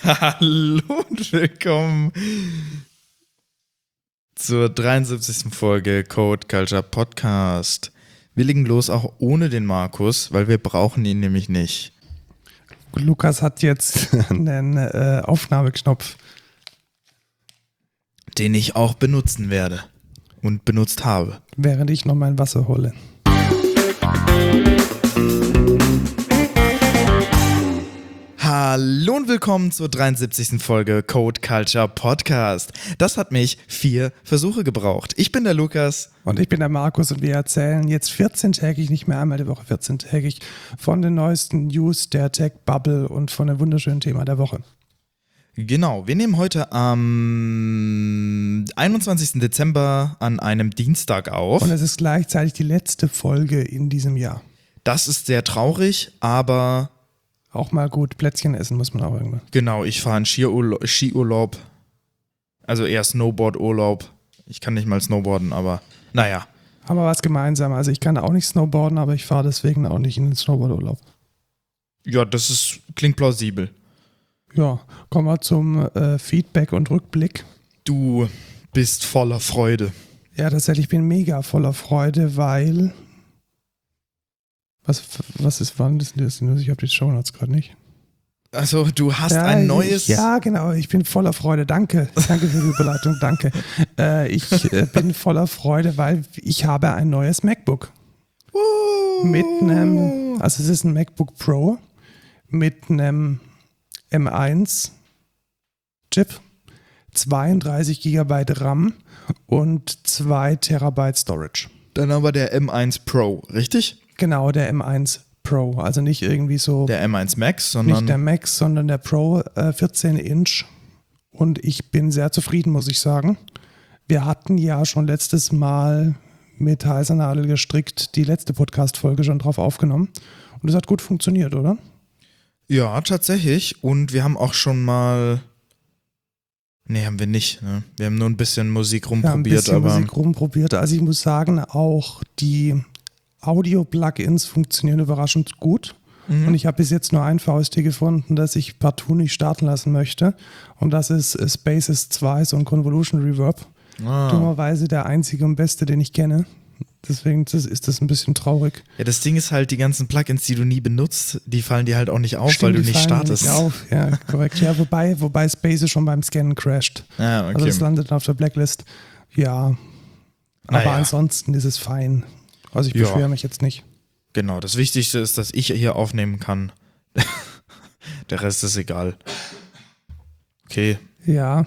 Hallo und willkommen zur 73. Folge Code Culture Podcast. Wir legen los auch ohne den Markus, weil wir brauchen ihn nämlich nicht. Lukas hat jetzt einen Aufnahmeknopf, Den ich auch benutzen werde und benutzt habe. während ich noch mein Wasser hole. Hallo und willkommen zur 73. Folge Code Culture Podcast. Das hat mich 4 Versuche gebraucht. Ich bin der Lukas. Und ich bin der Markus und wir erzählen jetzt 14-tägig, nicht mehr einmal die Woche, 14-tägig, von den neuesten News der Tech-Bubble und von dem wunderschönen Thema der Woche. Genau, wir nehmen heute am 21. Dezember an einem Dienstag auf. Und es ist gleichzeitig die letzte Folge in diesem Jahr. Das ist sehr traurig, aber Auch mal gut Plätzchen essen muss man auch irgendwann. genau, ich fahre einen Skiurlaub, also eher Snowboard-Urlaub. Ich kann nicht mal snowboarden, aber naja. Haben wir was gemeinsam. Also ich kann auch nicht snowboarden, aber ich fahre deswegen auch nicht in den Snowboardurlaub. Ja, klingt plausibel. Ja, kommen wir zum Feedback und Rückblick. Du bist voller Freude. Ja, tatsächlich, ich bin mega voller Freude, weil... wann ist das News? Ich habe die Shownotes gerade nicht. Also, du hast Ja, ein neues... Ja, genau, ich bin voller Freude. Danke für die Überleitung, danke. Ich bin voller Freude, weil ich habe ein neues MacBook. Mit einem, also es ist ein MacBook Pro mit einem M1 Chip, 32 GB RAM und 2 Terabyte Storage. Dann aber der M1 Pro, richtig? Genau, der M1 Pro, also nicht irgendwie so, Der M1 Max, sondern... nicht der Max, sondern der Pro, 14 Inch, und ich bin sehr zufrieden, muss ich sagen. Wir hatten ja schon letztes Mal mit heißer Nadel gestrickt die letzte Podcast-Folge schon drauf aufgenommen und es hat gut funktioniert, oder? Ja, tatsächlich. Und wir haben auch schon mal... Nee, haben wir nicht. Ne? Wir haben nur ein bisschen Musik rumprobiert. Ja, ein bisschen aber Musik rumprobiert. Also ich muss sagen, auch die Audio-Plugins funktionieren überraschend gut. Und ich habe bis jetzt nur ein VST gefunden, das ich partout nicht starten lassen möchte. Und das ist Spaces 2, so ein Convolution Reverb. Dummerweise der einzige und beste, den ich kenne. Deswegen ist das ein bisschen traurig. Ja, das Ding ist halt, die ganzen Plugins, die du nie benutzt, die fallen dir halt auch nicht auf, weil du die nicht fallen startest. Nicht auf. Ja, korrekt. Ja, wobei Spaces schon beim Scannen crasht. Ja, okay. Also das landet auf der Blacklist. Ja, aber Naja. ansonsten ist es fein. Also ich Ja. beschwere mich jetzt nicht. Genau, das Wichtigste ist, dass ich hier aufnehmen kann. Der Rest ist egal. Okay. Ja,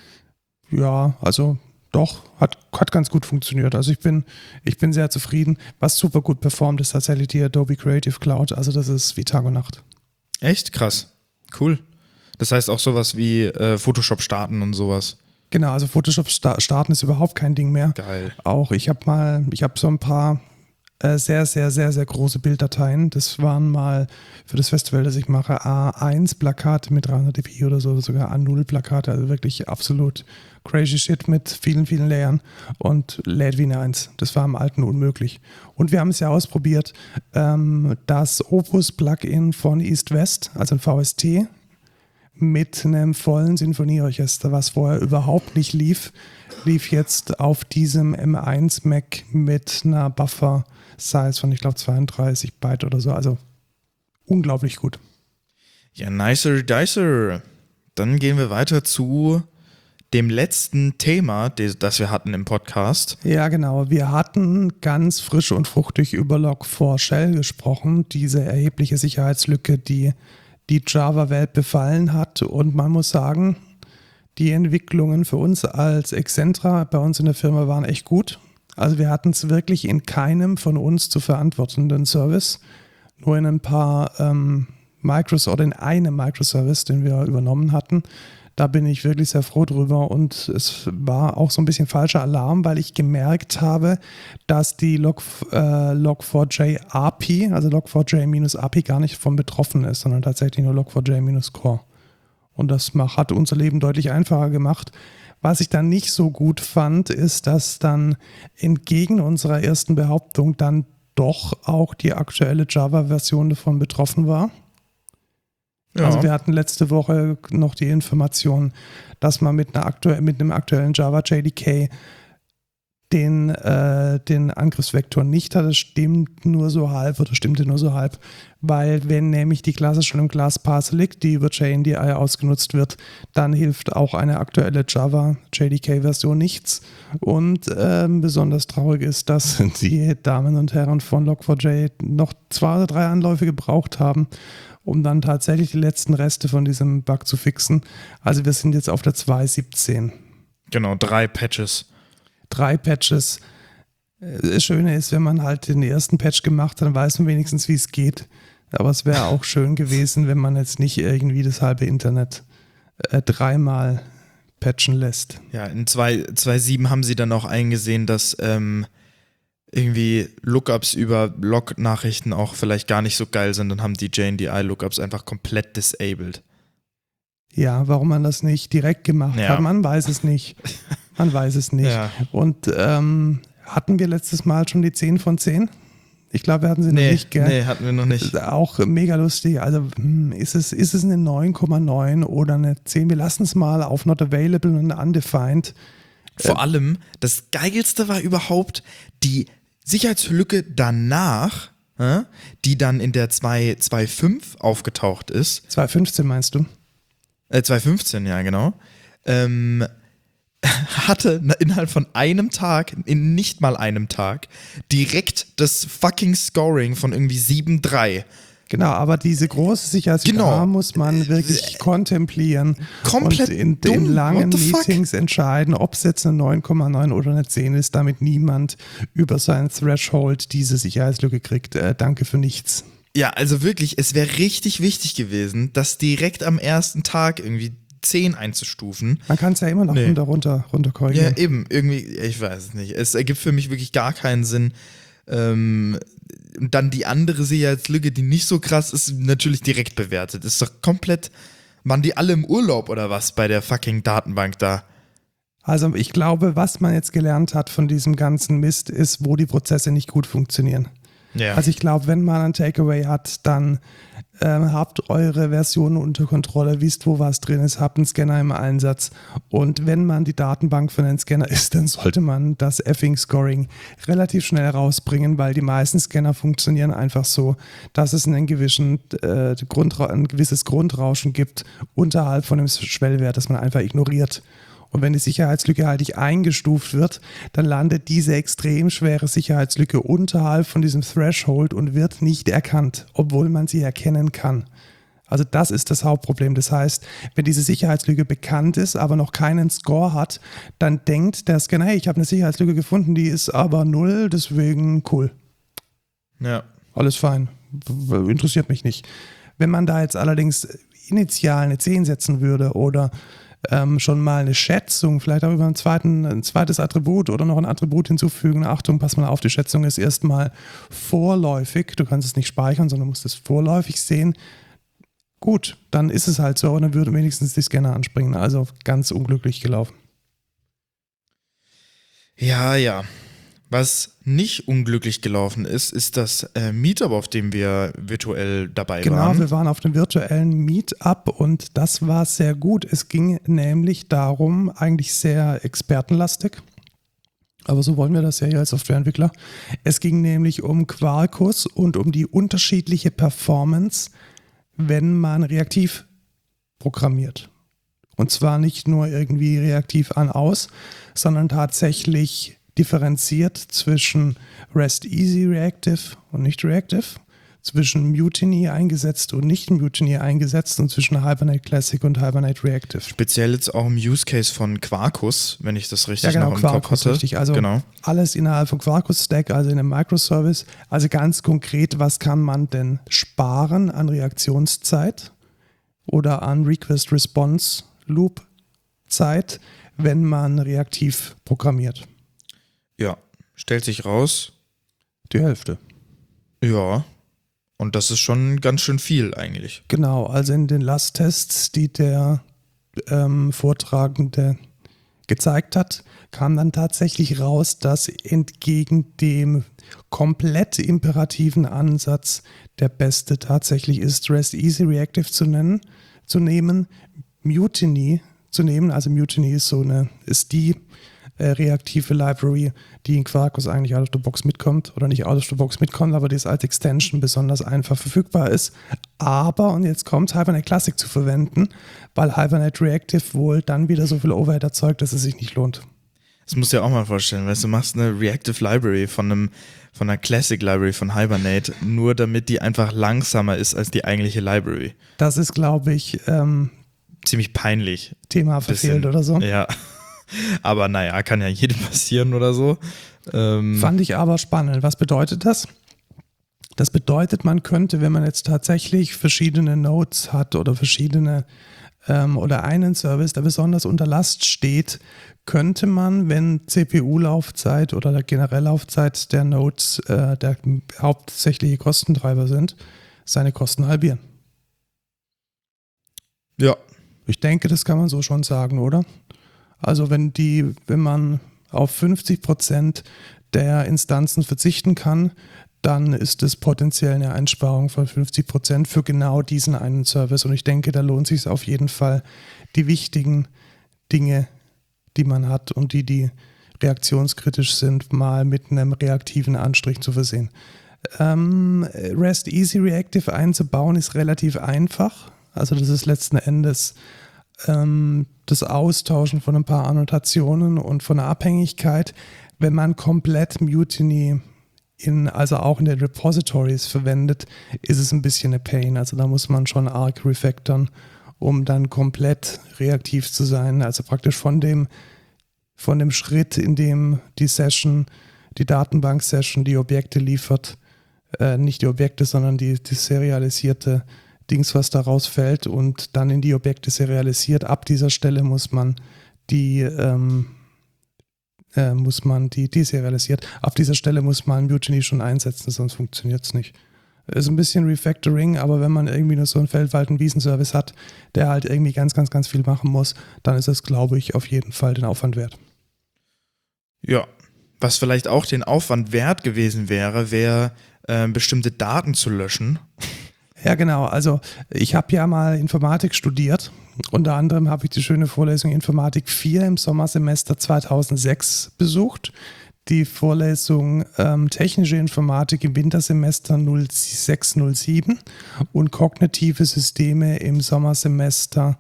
also doch, hat ganz gut funktioniert. Also ich bin sehr zufrieden. Was super gut performt, ist tatsächlich die Adobe Creative Cloud. Also das ist wie Tag und Nacht. Echt? Krass. Cool. Das heißt auch sowas wie Photoshop starten und sowas. Genau, also Photoshop starten ist überhaupt kein Ding mehr. Geil. Auch ich habe so ein paar sehr, sehr, sehr, sehr große Bilddateien. Das waren mal für das Festival, das ich mache, A1-Plakate mit 300 dpi oder so, oder sogar A0-Plakate. Also wirklich absolut crazy shit mit vielen, vielen Layern und lädt wie eine 1. Das war im Alten unmöglich. Und wir haben es ja ausprobiert, das Opus-Plugin von East West, also ein VST, mit einem vollen Sinfonieorchester, was vorher überhaupt nicht lief jetzt auf diesem M1 Mac mit einer Buffer-Size von, ich glaube, 32 Byte oder so. Also unglaublich gut. Ja, nicer dicer. Dann gehen wir weiter zu dem letzten Thema, das wir hatten im Podcast. Ja, genau. Wir hatten ganz frisch und fruchtig über Log4Shell gesprochen, diese erhebliche Sicherheitslücke, die Java-Welt befallen hat. Und man muss sagen, die Entwicklungen für uns als Excentra bei uns in der Firma waren echt gut. Also wir hatten es wirklich in keinem von uns zu verantwortenden Service, nur in ein paar oder in einem Microservice, den wir übernommen hatten. Da bin ich wirklich sehr froh drüber und es war auch so ein bisschen falscher Alarm, weil ich gemerkt habe, dass die Log4j API, also Log4j-API gar nicht von betroffen ist, sondern tatsächlich nur Log4j-Core. Und das hat unser Leben deutlich einfacher gemacht. Was ich dann nicht so gut fand, ist, dass dann entgegen unserer ersten Behauptung dann doch auch die aktuelle Java-Version davon betroffen war. Ja. Also wir hatten letzte Woche noch die Information, dass man mit einem aktuellen Java JDK den Angriffsvektor nicht hat. Das stimmte nur so halb, weil wenn nämlich die Klasse schon im Class-Parser liegt, die über JNDI ausgenutzt wird, dann hilft auch eine aktuelle Java JDK-Version nichts. Und besonders traurig ist, dass die Damen und Herren von Log4j noch 2 oder 3 Anläufe gebraucht haben, um dann tatsächlich die letzten Reste von diesem Bug zu fixen. Also wir sind jetzt auf der 2.17. Genau, 3 Patches. 3 Patches. Das Schöne ist, wenn man halt den ersten Patch gemacht hat, dann weiß man wenigstens, wie es geht. Aber es wäre auch schön gewesen, wenn man jetzt nicht irgendwie das halbe Internet 3-mal patchen lässt. Ja, in 2.7 haben sie dann auch eingesehen, dass irgendwie Lookups über Log-Nachrichten auch vielleicht gar nicht so geil sind und haben die JNDI-Lookups einfach komplett disabled. Ja, warum man das nicht direkt gemacht hat, man weiß es nicht. Man weiß es nicht. Ja. Und hatten wir letztes Mal schon die 10 von 10? Ich glaube, wir hatten sie noch nicht, gell? Nee, hatten wir noch nicht. Auch mega lustig. Also ist es eine 9,9 oder eine 10? Wir lassen es mal auf Not Available und Undefined. Vor allem, das Geilste war überhaupt die Sicherheitslücke danach, die dann in der 2.2.5 aufgetaucht ist. 2.15 meinst du? 2.15, ja genau. Hatte innerhalb von einem Tag, in nicht mal einem Tag, direkt das fucking Scoring von irgendwie 7,3. Genau, aber diese große Sicherheitslücke muss man wirklich kontemplieren komplett und in langen Meetings entscheiden, ob es jetzt eine 9,9 oder eine 10 ist, damit niemand über sein Threshold diese Sicherheitslücke kriegt. Danke für nichts. Ja, also wirklich, es wäre richtig wichtig gewesen, das direkt am ersten Tag irgendwie 10 einzustufen. Man kann es ja immer noch runter korrigieren. Ja, eben, irgendwie, ich weiß es nicht. Es ergibt für mich wirklich gar keinen Sinn. Und dann die andere Sicherheitslücke, die nicht so krass ist, natürlich direkt bewertet. Ist doch komplett, waren die alle im Urlaub oder was bei der fucking Datenbank da? Also ich glaube, was man jetzt gelernt hat von diesem ganzen Mist, ist, wo die Prozesse nicht gut funktionieren. Ja. Also ich glaube, wenn man ein Takeaway hat, dann habt eure Versionen unter Kontrolle, wisst, wo was drin ist, habt einen Scanner im Einsatz und wenn man die Datenbank für einen Scanner ist, dann sollte man das Effing-Scoring relativ schnell rausbringen, weil die meisten Scanner funktionieren einfach so, dass es ein gewisses Grundrauschen gibt unterhalb von dem Schwellwert, das man einfach ignoriert. Und wenn die Sicherheitslücke halt nicht eingestuft wird, dann landet diese extrem schwere Sicherheitslücke unterhalb von diesem Threshold und wird nicht erkannt, obwohl man sie erkennen kann. Also das ist das Hauptproblem. Das heißt, wenn diese Sicherheitslücke bekannt ist, aber noch keinen Score hat, dann denkt der Scanner, hey, ich habe eine Sicherheitslücke gefunden, die ist aber 0, deswegen cool. Ja. Alles fein. Interessiert mich nicht. Wenn man da jetzt allerdings initial eine 10 setzen würde oder schon mal eine Schätzung, vielleicht auch über ein zweites Attribut oder noch ein Attribut hinzufügen. Achtung, pass mal auf, die Schätzung ist erstmal vorläufig. Du kannst es nicht speichern, sondern musst es vorläufig sehen. Gut, dann ist es halt so, und dann würde wenigstens die Scanner anspringen. Also ganz unglücklich gelaufen. Ja. Was nicht unglücklich gelaufen ist, ist das Meetup, auf dem wir virtuell dabei waren. Genau, wir waren auf dem virtuellen Meetup und das war sehr gut. Es ging nämlich darum, eigentlich sehr expertenlastig, aber so wollen wir das ja hier als Softwareentwickler. Es ging nämlich um Quarkus und um die unterschiedliche Performance, wenn man reaktiv programmiert. Und zwar nicht nur irgendwie reaktiv an-aus, sondern tatsächlich differenziert zwischen Rest Easy Reactive und nicht Reactive, zwischen Mutiny eingesetzt und nicht Mutiny eingesetzt und zwischen Hibernate Classic und Hibernate Reactive. Speziell jetzt auch im Use Case von Quarkus, wenn ich das richtig noch im Quarkus, Kopf hatte. Richtig. Also alles innerhalb von Quarkus Stack, also in einem Microservice. Also ganz konkret, was kann man denn sparen an Reaktionszeit oder an Request-Response-Loop-Zeit, wenn man reaktiv programmiert? Ja, stellt sich raus. Die Hälfte. Ja, und das ist schon ganz schön viel eigentlich. Genau, also in den Lasttests, die der Vortragende gezeigt hat, kam dann tatsächlich raus, dass entgegen dem komplett imperativen Ansatz der beste tatsächlich ist, REST Easy Reactive zu nehmen, Mutiny zu nehmen. Also Mutiny ist die reaktive Library, die in Quarkus eigentlich out of the box mitkommt oder nicht out of the box mitkommt, aber die ist als Extension besonders einfach verfügbar ist. Aber, und jetzt kommt Hibernate Classic zu verwenden, weil Hibernate Reactive wohl dann wieder so viel Overhead erzeugt, dass es sich nicht lohnt. Das musst du dir auch mal vorstellen, weißt du, machst eine Reactive Library von einer Classic Library von Hibernate, nur damit die einfach langsamer ist als die eigentliche Library. Das ist, glaube ich, ziemlich peinlich. Thema verfehlt oder so. Ja. Aber naja, kann ja jedem passieren oder so. Fand ich aber spannend. Was bedeutet das? Das bedeutet, man könnte, wenn man jetzt tatsächlich verschiedene Nodes hat oder oder einen Service, der besonders unter Last steht, könnte man, wenn CPU-Laufzeit oder der Generelllaufzeit der Nodes der hauptsächliche Kostentreiber sind, seine Kosten halbieren. Ja. Ich denke, das kann man so schon sagen, oder? Also wenn man auf 50% der Instanzen verzichten kann, dann ist es potenziell eine Einsparung von 50% für genau diesen einen Service. Und ich denke, da lohnt es sich auf jeden Fall, die wichtigen Dinge, die man hat und die reaktionskritisch sind, mal mit einem reaktiven Anstrich zu versehen. REST Easy Reactive einzubauen ist relativ einfach. Also das ist letzten Endes das Austauschen von ein paar Annotationen und von der Abhängigkeit. Wenn man komplett Mutiny also auch in den Repositories verwendet, ist es ein bisschen eine Pain. Also da muss man schon arg refactoren, um dann komplett reaktiv zu sein. Also praktisch von dem Schritt, in dem die Datenbank-Session die Objekte liefert, nicht die Objekte, sondern die serialisierte Dings, was da rausfällt und dann in die Objekte serialisiert. Ab dieser Stelle muss man die deserialisiert. Ab dieser Stelle muss man Mutiny schon einsetzen, sonst funktioniert es nicht. Ist ein bisschen Refactoring, aber wenn man irgendwie nur so einen Feldwald-Wiesenservice hat, der halt irgendwie ganz, ganz, ganz viel machen muss, dann ist es, glaube ich, auf jeden Fall den Aufwand wert. Ja, was vielleicht auch den Aufwand wert gewesen wäre, bestimmte Daten zu löschen. Ja, genau. Also ich habe ja mal Informatik studiert. Unter anderem habe ich die schöne Vorlesung Informatik 4 im Sommersemester 2006 besucht. Die Vorlesung Technische Informatik im Wintersemester 06/07 und Kognitive Systeme im Sommersemester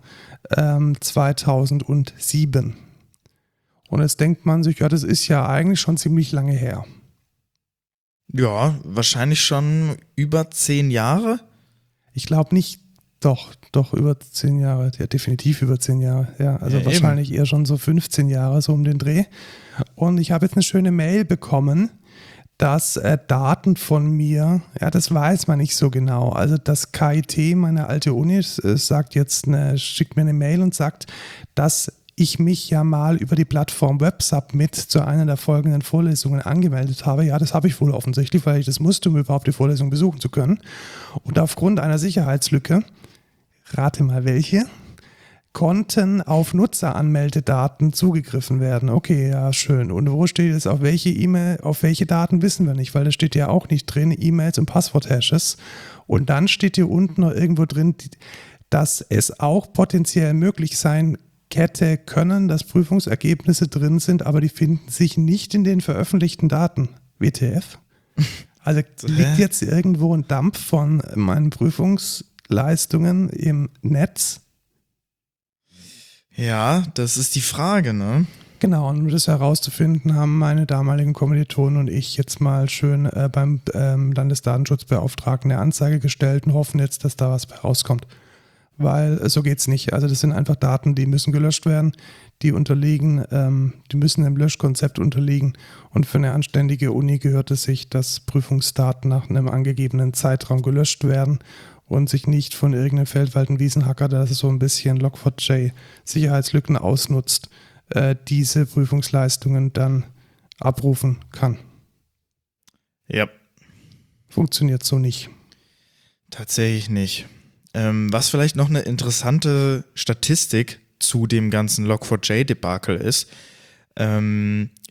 2007. Und jetzt denkt man sich, ja, das ist ja eigentlich schon ziemlich lange her. Ja, wahrscheinlich schon über 10 Jahre. Ich glaube nicht, doch über 10 Jahre, ja, definitiv über 10 Jahre, ja, also ja, wahrscheinlich eher schon so 15 Jahre, so um den Dreh. Und ich habe jetzt eine schöne Mail bekommen, dass Daten von mir, ja, das weiß man nicht so genau, also das KIT, meine alte Uni, schickt mir eine Mail und sagt, dass ich mich ja mal über die Plattform WebSubmit zu einer der folgenden Vorlesungen angemeldet habe. Ja, das habe ich wohl offensichtlich, weil ich das musste, um überhaupt die Vorlesung besuchen zu können. Und aufgrund einer Sicherheitslücke, rate mal welche, konnten auf Nutzeranmeldedaten zugegriffen werden. Okay, ja, schön. Und wo steht es, auf welche E-Mail, auf welche Daten wissen wir nicht, weil da steht ja auch nicht drin, E-Mails und Passwort-Hashes. Und dann steht hier unten noch irgendwo drin, dass es auch potenziell möglich sein hätte können, dass Prüfungsergebnisse drin sind, aber die finden sich nicht in den veröffentlichten Daten. WTF? Also liegt jetzt irgendwo ein Dump von meinen Prüfungsleistungen im Netz? Ja, das ist die Frage, ne? Genau, und um das herauszufinden, haben meine damaligen Kommilitonen und ich jetzt mal schön beim Landesdatenschutzbeauftragten eine Anzeige gestellt und hoffen jetzt, dass da was rauskommt. Weil so geht's nicht. Also das sind einfach Daten, die müssen gelöscht werden, die müssen dem Löschkonzept unterliegen und für eine anständige Uni gehört es sich, dass Prüfungsdaten nach einem angegebenen Zeitraum gelöscht werden und sich nicht von irgendeinem Feldwald-Wiesenhacker, der so ein bisschen Log4j Sicherheitslücken ausnutzt, diese Prüfungsleistungen dann abrufen kann. Ja. Funktioniert so nicht. Tatsächlich nicht. Was vielleicht noch eine interessante Statistik zu dem ganzen Log4j-Debakel ist,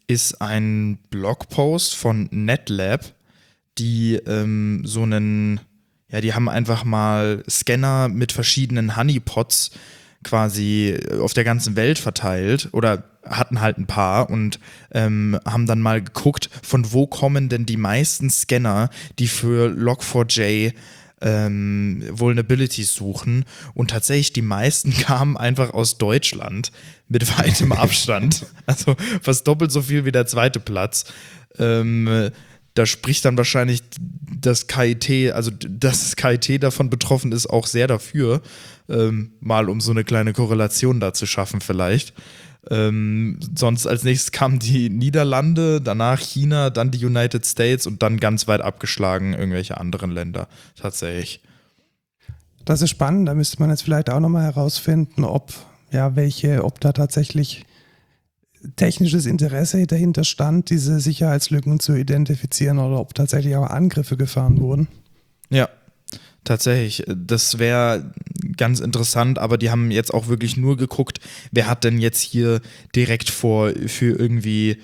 ist ein Blogpost von NetLab, die so einen, ja, die haben einfach mal Scanner mit verschiedenen Honeypots quasi auf der ganzen Welt verteilt oder hatten halt ein paar und haben dann mal geguckt, von wo kommen denn die meisten Scanner, die für Log4j Vulnerabilities suchen, und tatsächlich die meisten kamen einfach aus Deutschland mit weitem Abstand, also fast doppelt so viel wie der zweite Platz. Da spricht dann wahrscheinlich das KIT, also dass das KIT davon betroffen ist, auch sehr dafür, mal um so eine kleine Korrelation da zu schaffen vielleicht. Sonst als nächstes kamen die Niederlande, danach China, dann die United States und dann ganz weit abgeschlagen irgendwelche anderen Länder tatsächlich. Das ist spannend, da müsste man jetzt vielleicht auch nochmal herausfinden, ob da tatsächlich technisches Interesse dahinter stand, diese Sicherheitslücken zu identifizieren oder ob tatsächlich auch Angriffe gefahren wurden. Ja, tatsächlich. Das wäre ganz interessant, aber die haben jetzt auch wirklich nur geguckt, wer hat denn jetzt hier direkt für irgendwie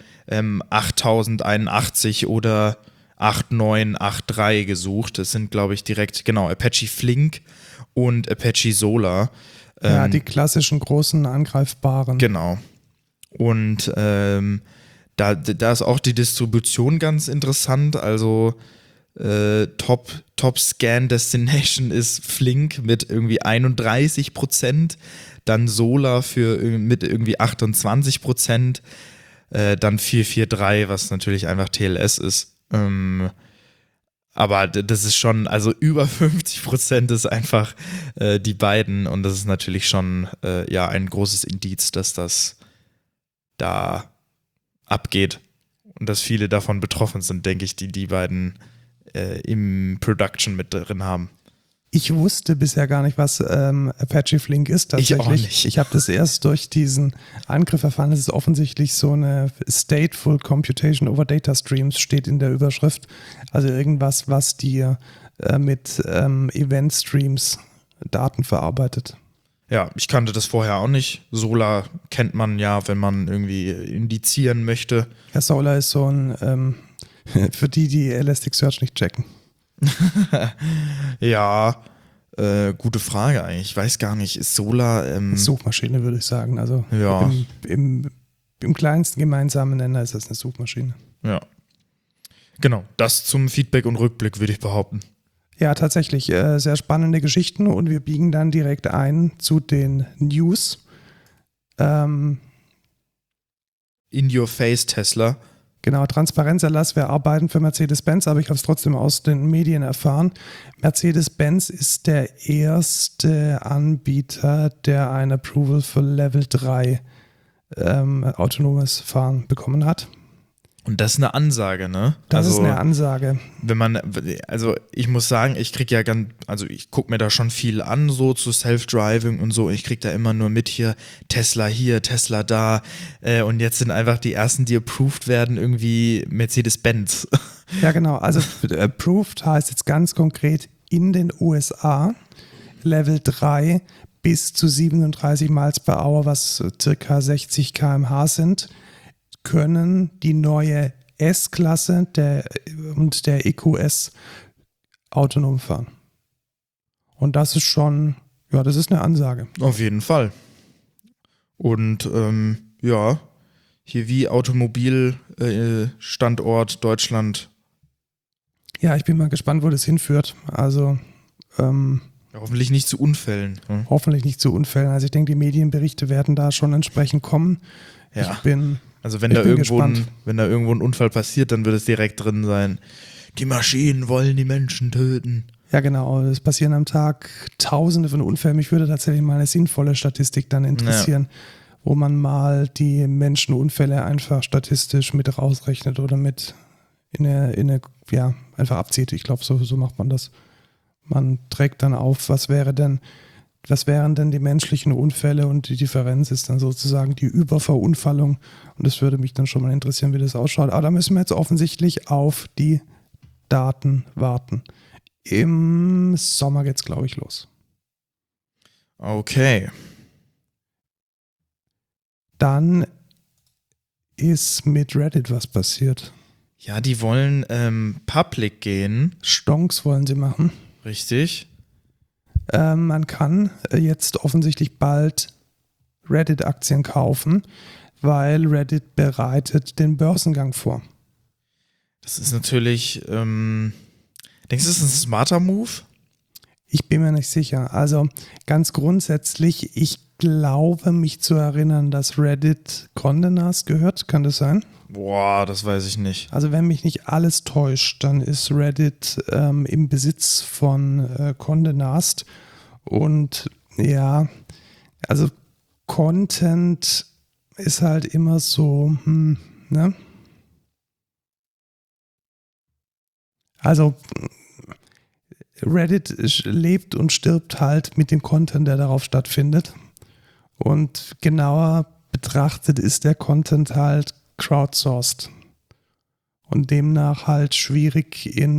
8081 oder 8983 gesucht. Das sind, glaube ich, direkt, genau, Apache Flink und Apache Solar. Ja, die klassischen großen angreifbaren. Genau. Und da ist auch die Distribution ganz interessant. Also Top Scan Destination ist Flink mit irgendwie 31%, dann Solar mit irgendwie 28%, dann 443, was natürlich einfach TLS ist. Aber das ist schon, also über 50% ist einfach die beiden, und das ist natürlich schon ein großes Indiz, dass das da abgeht und dass viele davon betroffen sind, denke ich, die beiden im Production mit drin haben. Ich wusste bisher gar nicht, was Apache Flink ist tatsächlich. Ich auch nicht. Ich habe das erst durch diesen Angriff erfahren. Es ist offensichtlich so eine Stateful Computation over Data Streams, steht in der Überschrift. Also irgendwas, was dir mit Event Streams Daten verarbeitet. Ja, ich kannte das vorher auch nicht. Solar kennt man ja, wenn man irgendwie indizieren möchte. Ja, Solar ist so ein, für die Elasticsearch nicht checken. Ja, gute Frage eigentlich. Ich weiß gar nicht, ist Solar Suchmaschine, würde ich sagen. Also ja. im kleinsten gemeinsamen Nenner ist das eine Suchmaschine. Ja. Genau, das zum Feedback und Rückblick, würde ich behaupten. Ja, tatsächlich sehr spannende Geschichten, und wir biegen dann direkt ein zu den News. In your face, Tesla. Genau, Transparenzerlass, wir arbeiten für Mercedes-Benz, aber ich habe es trotzdem aus den Medien erfahren. Mercedes-Benz ist der erste Anbieter, der ein Approval für Level 3 autonomes Fahren bekommen hat. Und das ist eine Ansage, ne? Das ist eine Ansage. Also ich muss sagen, ich gucke mir da schon viel an, so zu Self-Driving und so. Ich kriege da immer nur mit hier Tesla da. Und jetzt sind einfach die ersten, die approved werden, irgendwie Mercedes-Benz. Ja, genau. Also approved heißt jetzt ganz konkret in den USA Level 3 bis zu 37 Miles per Hour, was circa 60 km/h sind, können die neue S-Klasse und der EQS autonom fahren. Und das ist schon, ja, das ist eine Ansage. Auf jeden Fall. Und hier wie Automobilstandort Deutschland. Ja, ich bin mal gespannt, wo das hinführt. Also hoffentlich nicht zu Unfällen. Hm? Hoffentlich nicht zu Unfällen. Also ich denke, die Medienberichte werden da schon entsprechend kommen. Ja. Wenn da irgendwo ein Unfall passiert, dann wird es direkt drin sein. Die Maschinen wollen die Menschen töten. Ja, genau. Es passieren am Tag Tausende von Unfällen. Mich würde tatsächlich mal eine sinnvolle Statistik dann interessieren, wo man mal die Menschenunfälle einfach statistisch mit rausrechnet oder mit einfach abzieht. Ich glaube, so macht man das. Man trägt dann auf, was wären denn die menschlichen Unfälle, und die Differenz ist dann sozusagen die Überverunfallung, und das würde mich dann schon mal interessieren, wie das ausschaut. Aber da müssen wir jetzt offensichtlich auf die Daten warten. Im Sommer geht's, glaube ich, los. Okay. Dann ist mit Reddit was passiert. Ja, die wollen public gehen. Stonks wollen sie machen. Richtig. Man kann jetzt offensichtlich bald Reddit-Aktien kaufen, weil Reddit bereitet den Börsengang vor. Das ist natürlich, denkst du, das ist ein smarter Move? Ich bin mir nicht sicher. Also ganz grundsätzlich, ich glaube, mich zu erinnern, dass Reddit Condé Nast gehört. Kann das sein? Boah, das weiß ich nicht. Also wenn mich nicht alles täuscht, dann ist Reddit im Besitz von Condé Nast. Und ja, also Content ist halt immer so, ne? Also Reddit lebt und stirbt halt mit dem Content, der darauf stattfindet. Und genauer betrachtet ist der Content halt crowdsourced. Und demnach halt schwierig in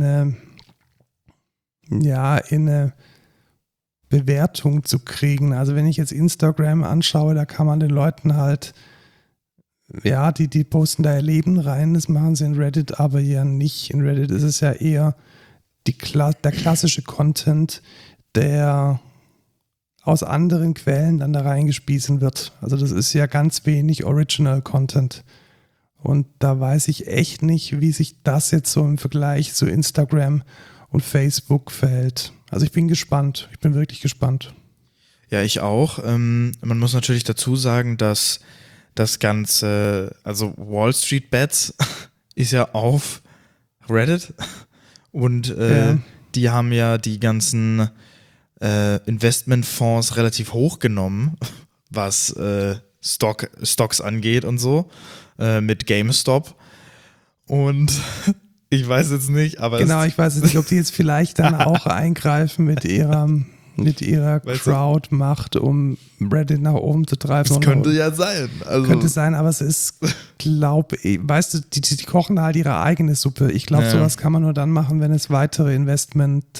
eine Bewertung zu kriegen. Also wenn ich jetzt Instagram anschaue, da kann man den Leuten halt, ja, die posten da ihr Leben rein, das machen sie in Reddit aber ja nicht. In Reddit ist es ja eher der klassische Content, der aus anderen Quellen dann da reingespiesen wird. Also das ist ja ganz wenig Original Content. Und da weiß ich echt nicht, wie sich das jetzt so im Vergleich zu Instagram und Facebook verhält. Also ich bin gespannt. Ich bin wirklich gespannt. Ja, ich auch. Man muss natürlich dazu sagen, dass das Ganze, also Wall Street Bets ist ja auf Reddit und die haben ja die ganzen Investmentfonds relativ hoch genommen, was Stocks angeht und so, mit GameStop. Und ich weiß jetzt nicht, aber genau, ich weiß jetzt nicht, ob die jetzt vielleicht dann auch eingreifen mit ihrer Crowd-Macht, um Reddit nach oben zu treiben. Das könnte ja sein. Also könnte sein, aber es ist, weißt du, die kochen halt ihre eigene Suppe. Ich glaube, sowas kann man nur dann machen, wenn es weitere Investments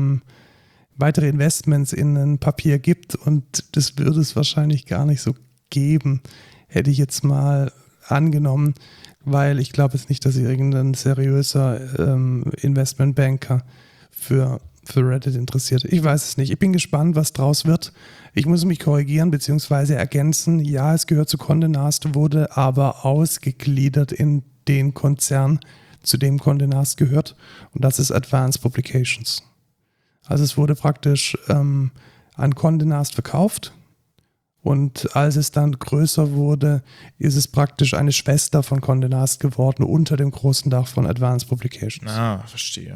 in ein Papier gibt, und das würde es wahrscheinlich gar nicht so geben, hätte ich jetzt mal angenommen, weil ich glaube jetzt nicht, dass irgendein seriöser Investmentbanker für Reddit interessiert. Ich weiß es nicht. Ich bin gespannt, was draus wird. Ich muss mich korrigieren bzw. ergänzen. Ja, es gehört zu Condé Nast, wurde aber ausgegliedert in den Konzern, zu dem Condé Nast gehört, und das ist Advanced Publications. Also es wurde praktisch an Condé Nast verkauft, und als es dann größer wurde, ist es praktisch eine Schwester von Condé Nast geworden, unter dem großen Dach von Advanced Publications. Ah, verstehe.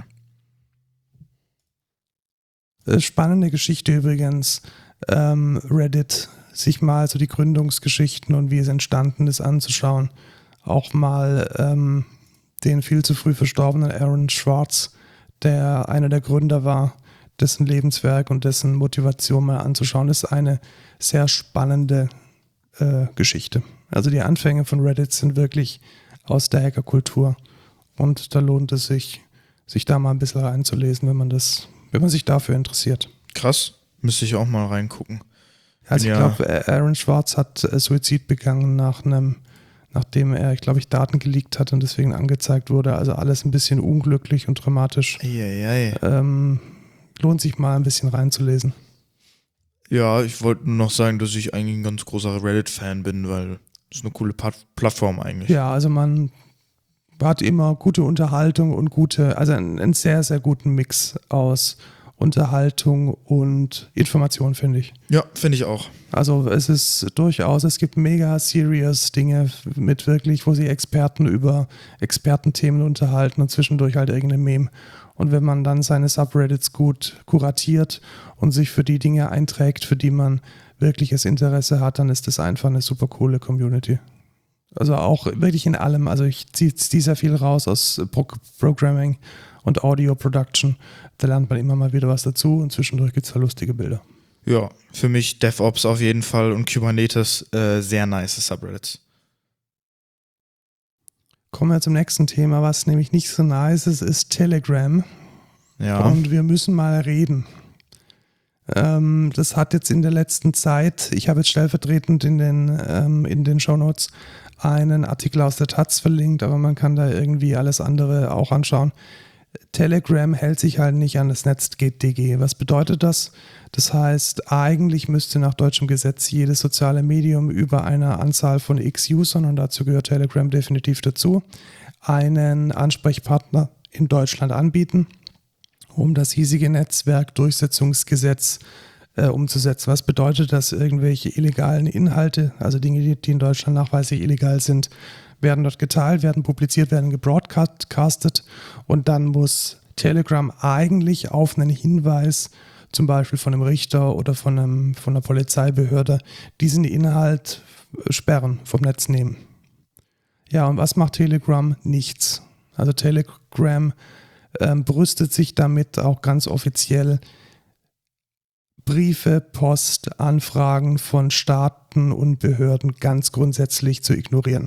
Spannende Geschichte übrigens, Reddit, sich mal so die Gründungsgeschichten und wie es entstanden ist anzuschauen. Auch mal den viel zu früh verstorbenen Aaron Schwartz, der einer der Gründer war, dessen Lebenswerk und dessen Motivation mal anzuschauen. Das ist eine sehr spannende Geschichte. Also die Anfänge von Reddit sind wirklich aus der Hackerkultur, und da lohnt es sich da mal ein bisschen reinzulesen, wenn man sich dafür interessiert. Krass, müsste ich auch mal reingucken. Also ich glaube, Aaron Schwartz hat Suizid begangen nachdem er, Daten geleakt hat und deswegen angezeigt wurde. Also alles ein bisschen unglücklich und dramatisch. Lohnt sich mal ein bisschen reinzulesen. Ja, ich wollte nur noch sagen, dass ich eigentlich ein ganz großer Reddit-Fan bin, weil das ist eine coole Plattform eigentlich. Ja, also man hat immer gute Unterhaltung und einen sehr, sehr guten Mix aus Unterhaltung und Information, finde ich. Ja, finde ich auch. Also es gibt mega serious Dinge mit wirklich, wo sich Experten über Expertenthemen unterhalten und zwischendurch halt irgendein Meme. Und wenn man dann seine Subreddits gut kuratiert und sich für die Dinge einträgt, für die man wirkliches Interesse hat, dann ist das einfach eine super coole Community. Also auch wirklich in allem. Also ich ziehe sehr viel raus aus Programming und Audio Production. Da lernt man immer mal wieder was dazu, und zwischendurch gibt es da lustige Bilder. Ja, für mich DevOps auf jeden Fall und Kubernetes sehr nice Subreddits. Kommen wir zum nächsten Thema, was nämlich nicht so nice ist Telegram. Ja. Und wir müssen mal reden. Das hat jetzt in der letzten Zeit, ich habe jetzt stellvertretend in den Shownotes einen Artikel aus der Taz verlinkt, aber man kann da irgendwie alles andere auch anschauen. Telegram hält sich halt nicht an das NetzDG. Was bedeutet das? Das heißt, eigentlich müsste nach deutschem Gesetz jedes soziale Medium über eine Anzahl von X Usern, und dazu gehört Telegram definitiv dazu, einen Ansprechpartner in Deutschland anbieten, um das hiesige Netzwerkdurchsetzungsgesetz umzusetzen. Was bedeutet das? Irgendwelche illegalen Inhalte, also Dinge, die in Deutschland nachweislich illegal sind, werden dort geteilt, werden publiziert, werden gebroadcastet, und dann muss Telegram eigentlich auf einen Hinweis, zum Beispiel von einem Richter oder von einer Polizeibehörde, diesen Inhalt sperren, vom Netz nehmen. Ja, und was macht Telegram? Nichts. Also Telegram brüstet sich damit auch ganz offiziell, Briefe, Post, Anfragen von Staaten und Behörden ganz grundsätzlich zu ignorieren.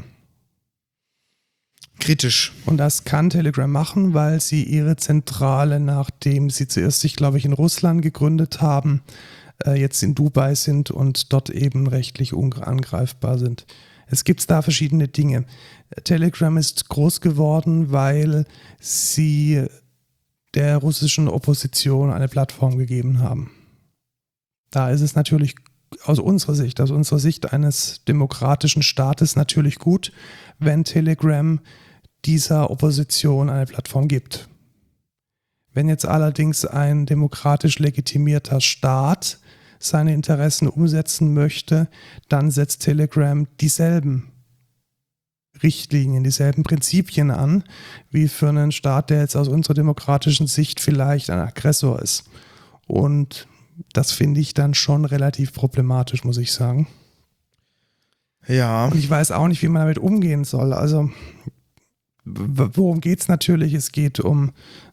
Kritisch. Und das kann Telegram machen, weil sie ihre Zentrale, nachdem sie zuerst sich, glaube ich, in Russland gegründet haben, jetzt in Dubai sind und dort eben rechtlich unangreifbar sind. Es gibt da verschiedene Dinge. Telegram ist groß geworden, weil sie der russischen Opposition eine Plattform gegeben haben. Da ist es natürlich aus unserer Sicht eines demokratischen Staates natürlich gut, wenn Telegram dieser Opposition eine Plattform gibt. Wenn jetzt allerdings ein demokratisch legitimierter Staat seine Interessen umsetzen möchte, dann setzt Telegram dieselben Richtlinien, dieselben Prinzipien an, wie für einen Staat, der jetzt aus unserer demokratischen Sicht vielleicht ein Aggressor ist. Und das finde ich dann schon relativ problematisch, muss ich sagen. Ja. Und ich weiß auch nicht, wie man damit umgehen soll. Also, worum geht es natürlich? Es geht um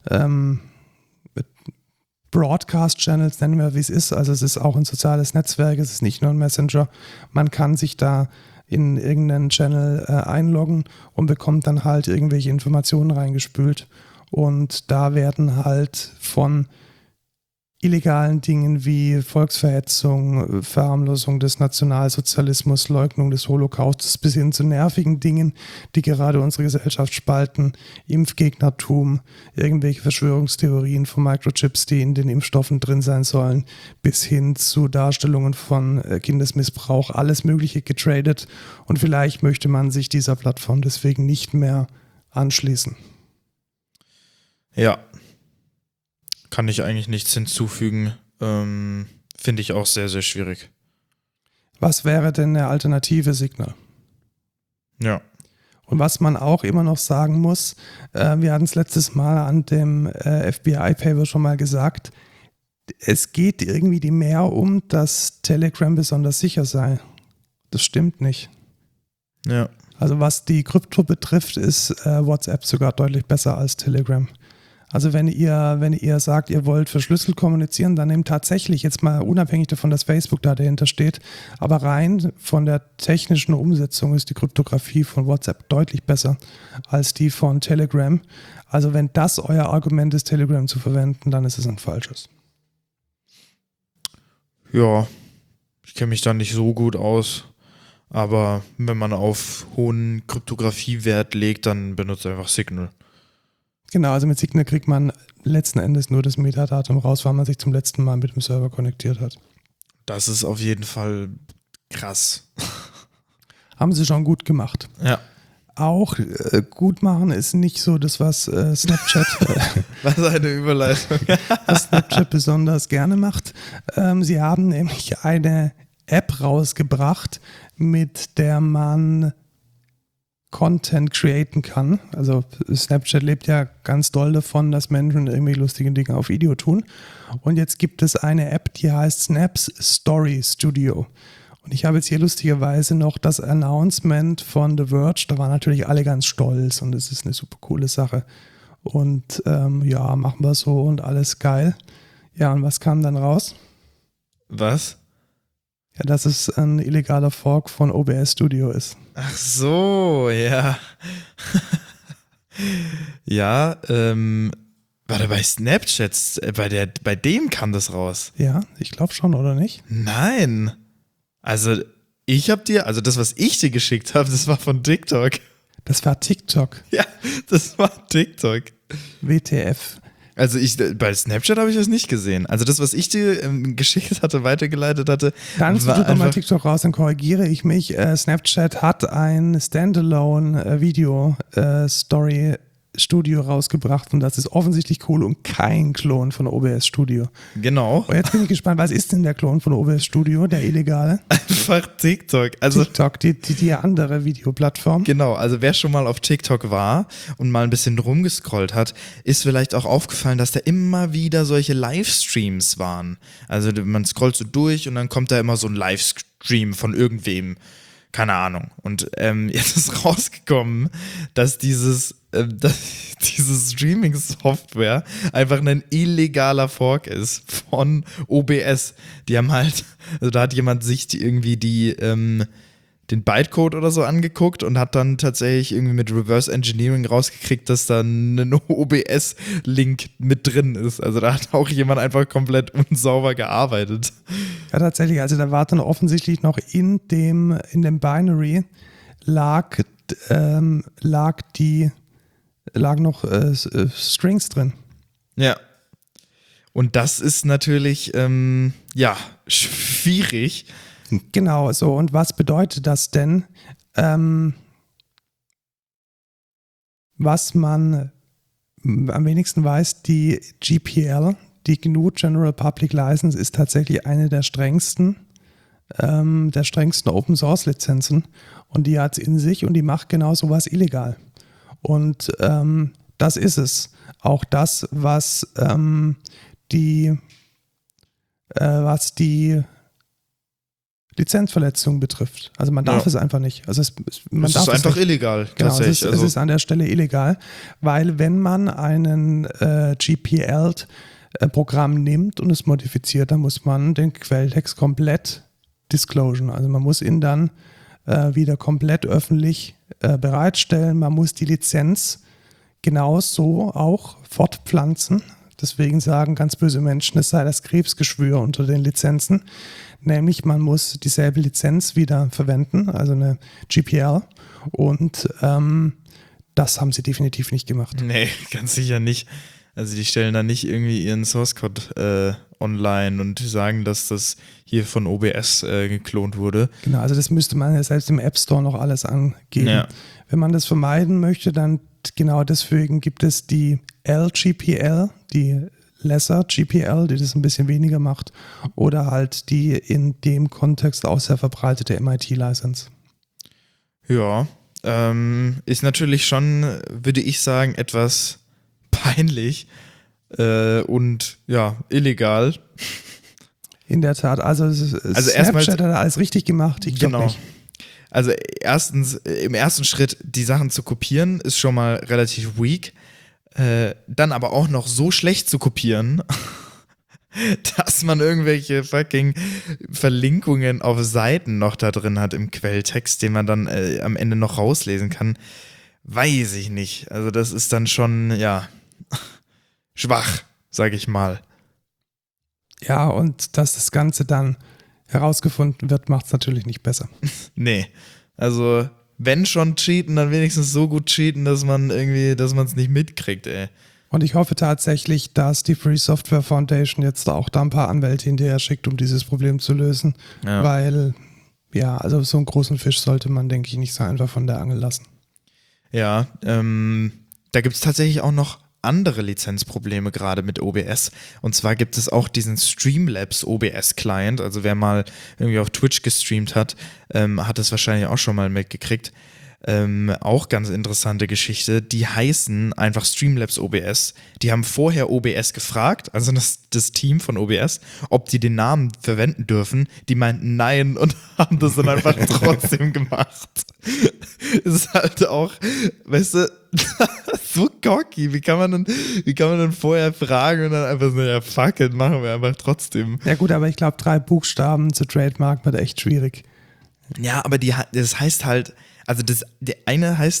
Broadcast-Channels, nennen wir, wie es ist. Also es ist auch ein soziales Netzwerk, es ist nicht nur ein Messenger. Man kann sich da in irgendeinen Channel einloggen und bekommt dann halt irgendwelche Informationen reingespült. Und da werden halt von illegalen Dingen wie Volksverhetzung, Verharmlosung des Nationalsozialismus, Leugnung des Holocaustes bis hin zu nervigen Dingen, die gerade unsere Gesellschaft spalten, Impfgegnertum, irgendwelche Verschwörungstheorien von Microchips, die in den Impfstoffen drin sein sollen, bis hin zu Darstellungen von Kindesmissbrauch, alles Mögliche getradet, und vielleicht möchte man sich dieser Plattform deswegen nicht mehr anschließen. Ja. Kann ich eigentlich nichts hinzufügen. Finde ich auch sehr, sehr schwierig. Was wäre denn eine alternative Signal? Ja. Und was man auch immer noch sagen muss, wir hatten es letztes Mal an dem FBI-Paper schon mal gesagt, es geht irgendwie mehr um, dass Telegram besonders sicher sei. Das stimmt nicht. Ja. Also was die Krypto betrifft, ist WhatsApp sogar deutlich besser als Telegram. Also wenn ihr sagt, ihr wollt verschlüsselt kommunizieren, dann nehmt tatsächlich, jetzt mal unabhängig davon, dass Facebook da dahinter steht, aber rein von der technischen Umsetzung ist die Kryptographie von WhatsApp deutlich besser als die von Telegram. Also wenn das euer Argument ist, Telegram zu verwenden, dann ist es ein falsches. Ja, ich kenne mich da nicht so gut aus, aber wenn man auf hohen Kryptografiewert legt, dann benutzt einfach Signal. Genau, also mit Signal kriegt man letzten Endes nur das Metadatum raus, weil man sich zum letzten Mal mit dem Server konnektiert hat. Das ist auf jeden Fall krass. Haben sie schon gut gemacht. Ja. Auch gut machen ist nicht so das, was Snapchat Was eine Überleitung. was Snapchat besonders gerne macht. Sie haben nämlich eine App rausgebracht, mit der man Content createn kann. Also Snapchat lebt ja ganz doll davon, dass Menschen irgendwie lustige Dinge auf Video tun. Und jetzt gibt es eine App, die heißt Snaps Story Studio. Und ich habe jetzt hier lustigerweise noch das Announcement von The Verge. Da waren natürlich alle ganz stolz und es ist eine super coole Sache. Und ja, machen wir so und alles geil. Ja, und was kam dann raus? Was? Ja, dass es ein illegaler Fork von OBS Studio ist. Ach so, ja. Ja, Warte, bei Snapchat, bei dem kam das raus. Ja, ich glaube schon, oder nicht? Nein. Also, also das, was ich dir geschickt habe, das war von TikTok. Das war TikTok. Ja, das war TikTok. WTF. Also bei Snapchat habe ich das nicht gesehen. Also das, was ich dir geschickt hatte, weitergeleitet hatte, Dann war tut doch mal einfach, TikTok raus, dann korrigiere ich mich. Snapchat hat ein Standalone-Video-Story-Studio rausgebracht und das ist offensichtlich cool und kein Klon von OBS Studio. genau, Und jetzt bin ich gespannt, was ist denn der Klon von OBS Studio, der illegale? einfach TikTok. Also TikTok, die andere Videoplattform. genau, also wer schon mal auf TikTok war und mal ein bisschen rumgescrollt hat, ist vielleicht auch aufgefallen, dass da immer wieder solche Livestreams waren. Also man scrollt so durch und dann kommt da immer so ein Livestream von irgendwem. Keine Ahnung. Und jetzt ist rausgekommen, dass diese Streaming-Software einfach ein illegaler Fork ist von OBS. Die haben halt, also da hat jemand sich irgendwie den Bytecode oder so angeguckt und hat dann tatsächlich irgendwie mit Reverse Engineering rausgekriegt, dass da ein OBS-Link mit drin ist. Also da hat auch jemand einfach komplett unsauber gearbeitet. Ja, tatsächlich. Also da war dann offensichtlich noch in dem Binary lagen noch Strings drin. Ja. Und das ist natürlich, schwierig. Genau, so. Und was bedeutet das denn? Was man am wenigsten weiß, die GPL, die GNU General Public License, ist tatsächlich eine der strengsten Open Source Lizenzen. Und die hat es in sich und die macht genau sowas illegal. Und das ist es. Auch das, was die Lizenzverletzung betrifft. Also man darf es einfach nicht. Also man das darf ist einfach illegal, genau, tatsächlich. Es ist an der Stelle illegal, weil wenn man einen GPL-Programm nimmt und es modifiziert, dann muss man den Quelltext komplett disclosen. Also man muss ihn dann wieder komplett öffentlich bereitstellen. Man muss die Lizenz genauso auch fortpflanzen. Deswegen sagen ganz böse Menschen, es sei das Krebsgeschwür unter den Lizenzen. Nämlich man muss dieselbe Lizenz wieder verwenden, also eine GPL. Und das haben sie definitiv nicht gemacht. Nee, ganz sicher nicht. Also die stellen da nicht irgendwie ihren Source-Code online und sagen, dass das hier von OBS geklont wurde. Genau, also das müsste man ja selbst im App Store noch alles angeben. Ja. Wenn man das vermeiden möchte, dann genau deswegen gibt es die LGPL, die Lesser GPL, die das ein bisschen weniger macht, oder halt die in dem Kontext auch sehr verbreitete MIT-License. Ja, ist natürlich schon, würde ich sagen, etwas peinlich und ja, illegal. In der Tat, also Snapchat hat alles richtig gemacht, ich glaube nicht. Also erstens, im ersten Schritt die Sachen zu kopieren, ist schon mal relativ weak. Dann aber auch noch so schlecht zu kopieren, dass man irgendwelche fucking Verlinkungen auf Seiten noch da drin hat im Quelltext, den man dann am Ende noch rauslesen kann, weiß ich nicht. Also das ist dann schon, ja, schwach, sag ich mal. Ja, und dass das Ganze dann herausgefunden wird, macht es natürlich nicht besser. Nee, also wenn schon cheaten, dann wenigstens so gut cheaten, dass man es nicht mitkriegt, ey. Und ich hoffe tatsächlich, dass die Free Software Foundation jetzt auch da ein paar Anwälte hinterher schickt, um dieses Problem zu lösen. Ja. Weil, ja, also so einen großen Fisch sollte man, denke ich, nicht so einfach von der Angel lassen. Ja, da gibt es tatsächlich auch noch andere Lizenzprobleme gerade mit OBS. Und zwar gibt es auch diesen Streamlabs OBS-Client. Also wer mal irgendwie auf Twitch gestreamt hat, hat es wahrscheinlich auch schon mal mitgekriegt. Auch ganz interessante Geschichte. Die heißen einfach Streamlabs OBS. Die haben vorher OBS gefragt, also das Team von OBS, ob die den Namen verwenden dürfen. Die meinten nein und haben das dann einfach trotzdem gemacht. Ist halt auch, weißt du, so cocky. Wie kann man denn vorher fragen und dann einfach so, ja, fuck it, machen wir einfach trotzdem. Ja gut, aber ich glaube, 3 Buchstaben zu Trademark wird echt schwierig. Ja, aber das heißt halt, also der eine heißt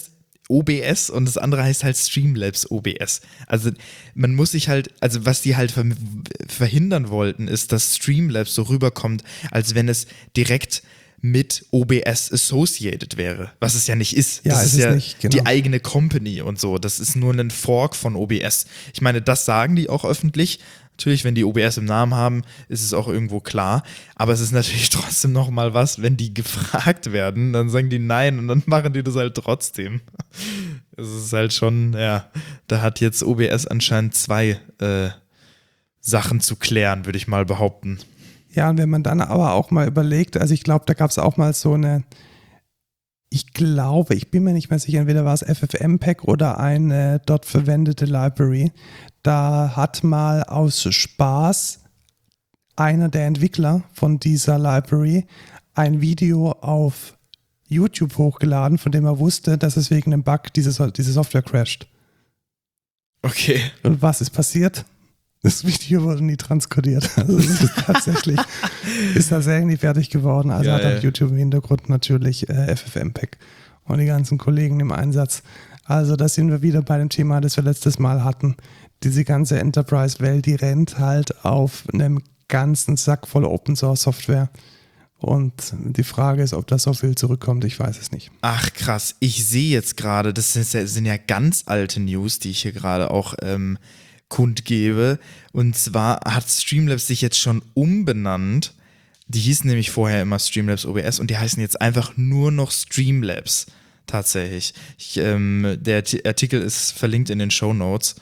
OBS und das andere heißt halt Streamlabs OBS. Also man muss sich halt, also was die halt verhindern wollten, ist, dass Streamlabs so rüberkommt, als wenn es direkt mit OBS associated wäre, was es ja nicht ist. Ja, das ist ja nicht, genau. die eigene Company und so. Das ist nur ein Fork von OBS. Ich meine, das sagen die auch öffentlich. Natürlich, wenn die OBS im Namen haben, ist es auch irgendwo klar. Aber es ist natürlich trotzdem nochmal was, wenn die gefragt werden, dann sagen die nein und dann machen die das halt trotzdem. Es ist halt schon, ja, da hat jetzt OBS anscheinend zwei Sachen zu klären, würde ich mal behaupten. Ja, und wenn man dann aber auch mal überlegt, also ich glaube, da gab es auch mal so eine, ich bin mir nicht mehr sicher, entweder war es FFmpeg oder eine dort verwendete Library. Da hat mal aus Spaß einer der Entwickler von dieser Library ein Video auf YouTube hochgeladen, von dem er wusste, dass es wegen einem Bug diese Software crasht. Okay. Und was ist passiert? Das Video wurde nie transkodiert. Also es ist tatsächlich, ist tatsächlich nie fertig geworden. Also Geil. hat auch YouTube im Hintergrund natürlich FFmpeg und die ganzen Kollegen im Einsatz. Also da sind wir wieder bei dem Thema, das wir letztes Mal hatten. Diese ganze Enterprise-Welt, die rennt halt auf einem ganzen Sack voll Open-Source-Software. Und die Frage ist, ob da so viel zurückkommt, ich weiß es nicht. Ach krass, ich sehe jetzt gerade, das sind ja ganz alte News, die ich hier gerade auch kundgebe. Und zwar hat Streamlabs sich jetzt schon umbenannt. Die hießen nämlich vorher immer Streamlabs OBS und die heißen jetzt einfach nur noch Streamlabs. Tatsächlich. Der Artikel ist verlinkt in den Shownotes.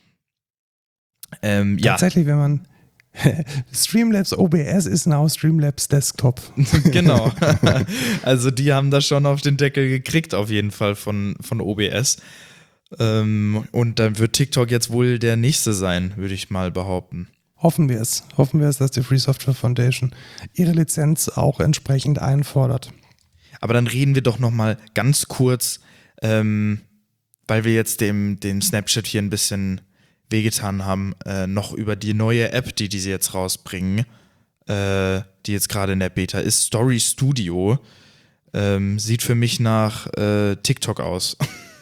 Ja. Tatsächlich, wenn man Streamlabs OBS ist now Streamlabs Desktop. Genau. Also die haben das schon auf den Deckel gekriegt, auf jeden Fall von OBS. Und dann wird TikTok jetzt wohl der nächste sein, würde ich mal behaupten. Hoffen wir es. Hoffen wir es, dass die Free Software Foundation ihre Lizenz auch entsprechend einfordert. Aber dann reden wir doch noch mal ganz kurz, weil wir jetzt dem Snapchat hier ein bisschen wehgetan haben, noch über die neue App, die sie jetzt rausbringen, die jetzt gerade in der Beta ist. Story Studio. Sieht für mich nach TikTok aus.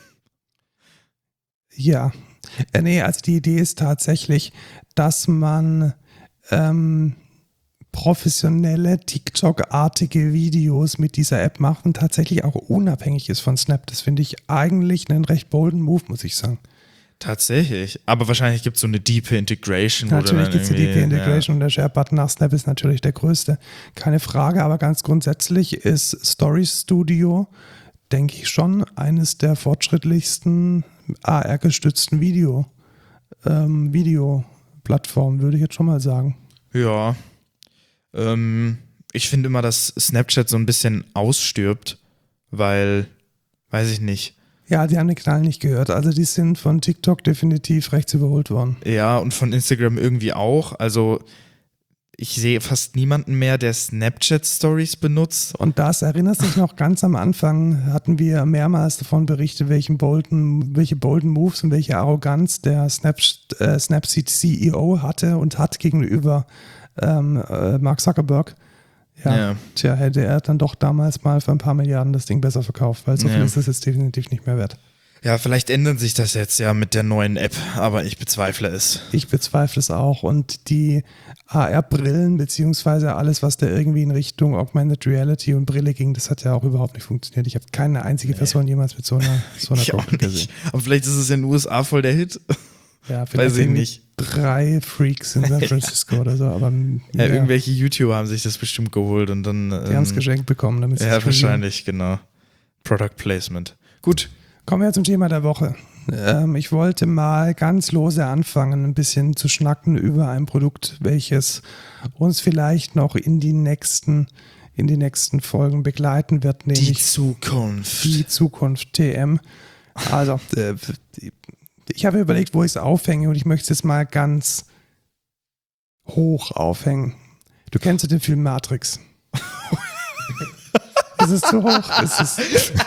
Ja, nee, also die Idee ist tatsächlich, dass man professionelle TikTok-artige Videos mit dieser App macht und tatsächlich auch unabhängig ist von Snap. Das finde ich eigentlich einen recht bolden Move, muss ich sagen. Tatsächlich, aber wahrscheinlich gibt es so eine diepe Integration. Natürlich gibt es eine diepe Integration und der Share-Button nach Snap ist natürlich der größte. Keine Frage, aber ganz grundsätzlich ist Story Studio, denke ich schon, eines der fortschrittlichsten AR-gestützten Videoplattformen, würde ich jetzt schon mal sagen. Ja, ich finde immer, dass Snapchat so ein bisschen ausstirbt, weil, weiß ich nicht. Ja, die haben den Knall nicht gehört. Also die sind von TikTok definitiv rechts überholt worden. Ja, und von Instagram irgendwie auch. Also ich sehe fast niemanden mehr, der Snapchat-Stories benutzt. Und das erinnerst dich noch, ganz am Anfang hatten wir mehrmals davon berichtet, welche bolden Moves und welche Arroganz der Snapseed CEO hatte und hat gegenüber Mark Zuckerberg. Ja, tja, hätte er dann doch damals mal für ein paar Milliarden das Ding besser verkauft, weil so viel ist es jetzt definitiv nicht mehr wert. Ja, vielleicht ändert sich das jetzt ja mit der neuen App, aber ich bezweifle es. Ich bezweifle es auch und die AR-Brillen beziehungsweise alles, was da irgendwie in Richtung Augmented Reality und Brille ging, das hat ja auch überhaupt nicht funktioniert. Ich habe keine einzige Person jemals mit so einer GoPro gesehen. Aber vielleicht ist es in den USA voll der Hit. Ja, vielleicht weiß ich nicht. 3 Freaks in San Francisco oder so, aber ja, irgendwelche YouTuber haben sich das bestimmt geholt und dann die haben es geschenkt bekommen, damit sie ja, wahrscheinlich, genau. Product Placement. Gut. Kommen wir zum Thema der Woche. Ich wollte mal ganz lose anfangen, ein bisschen zu schnacken über ein Produkt, welches uns vielleicht noch in die nächsten Folgen begleiten wird, nämlich die Zukunft. Die Zukunft TM. Also, ich habe überlegt, wo ich es aufhänge und ich möchte es jetzt mal ganz hoch aufhängen. Du kennst ja den Film Matrix. Ist es zu hoch? Ist es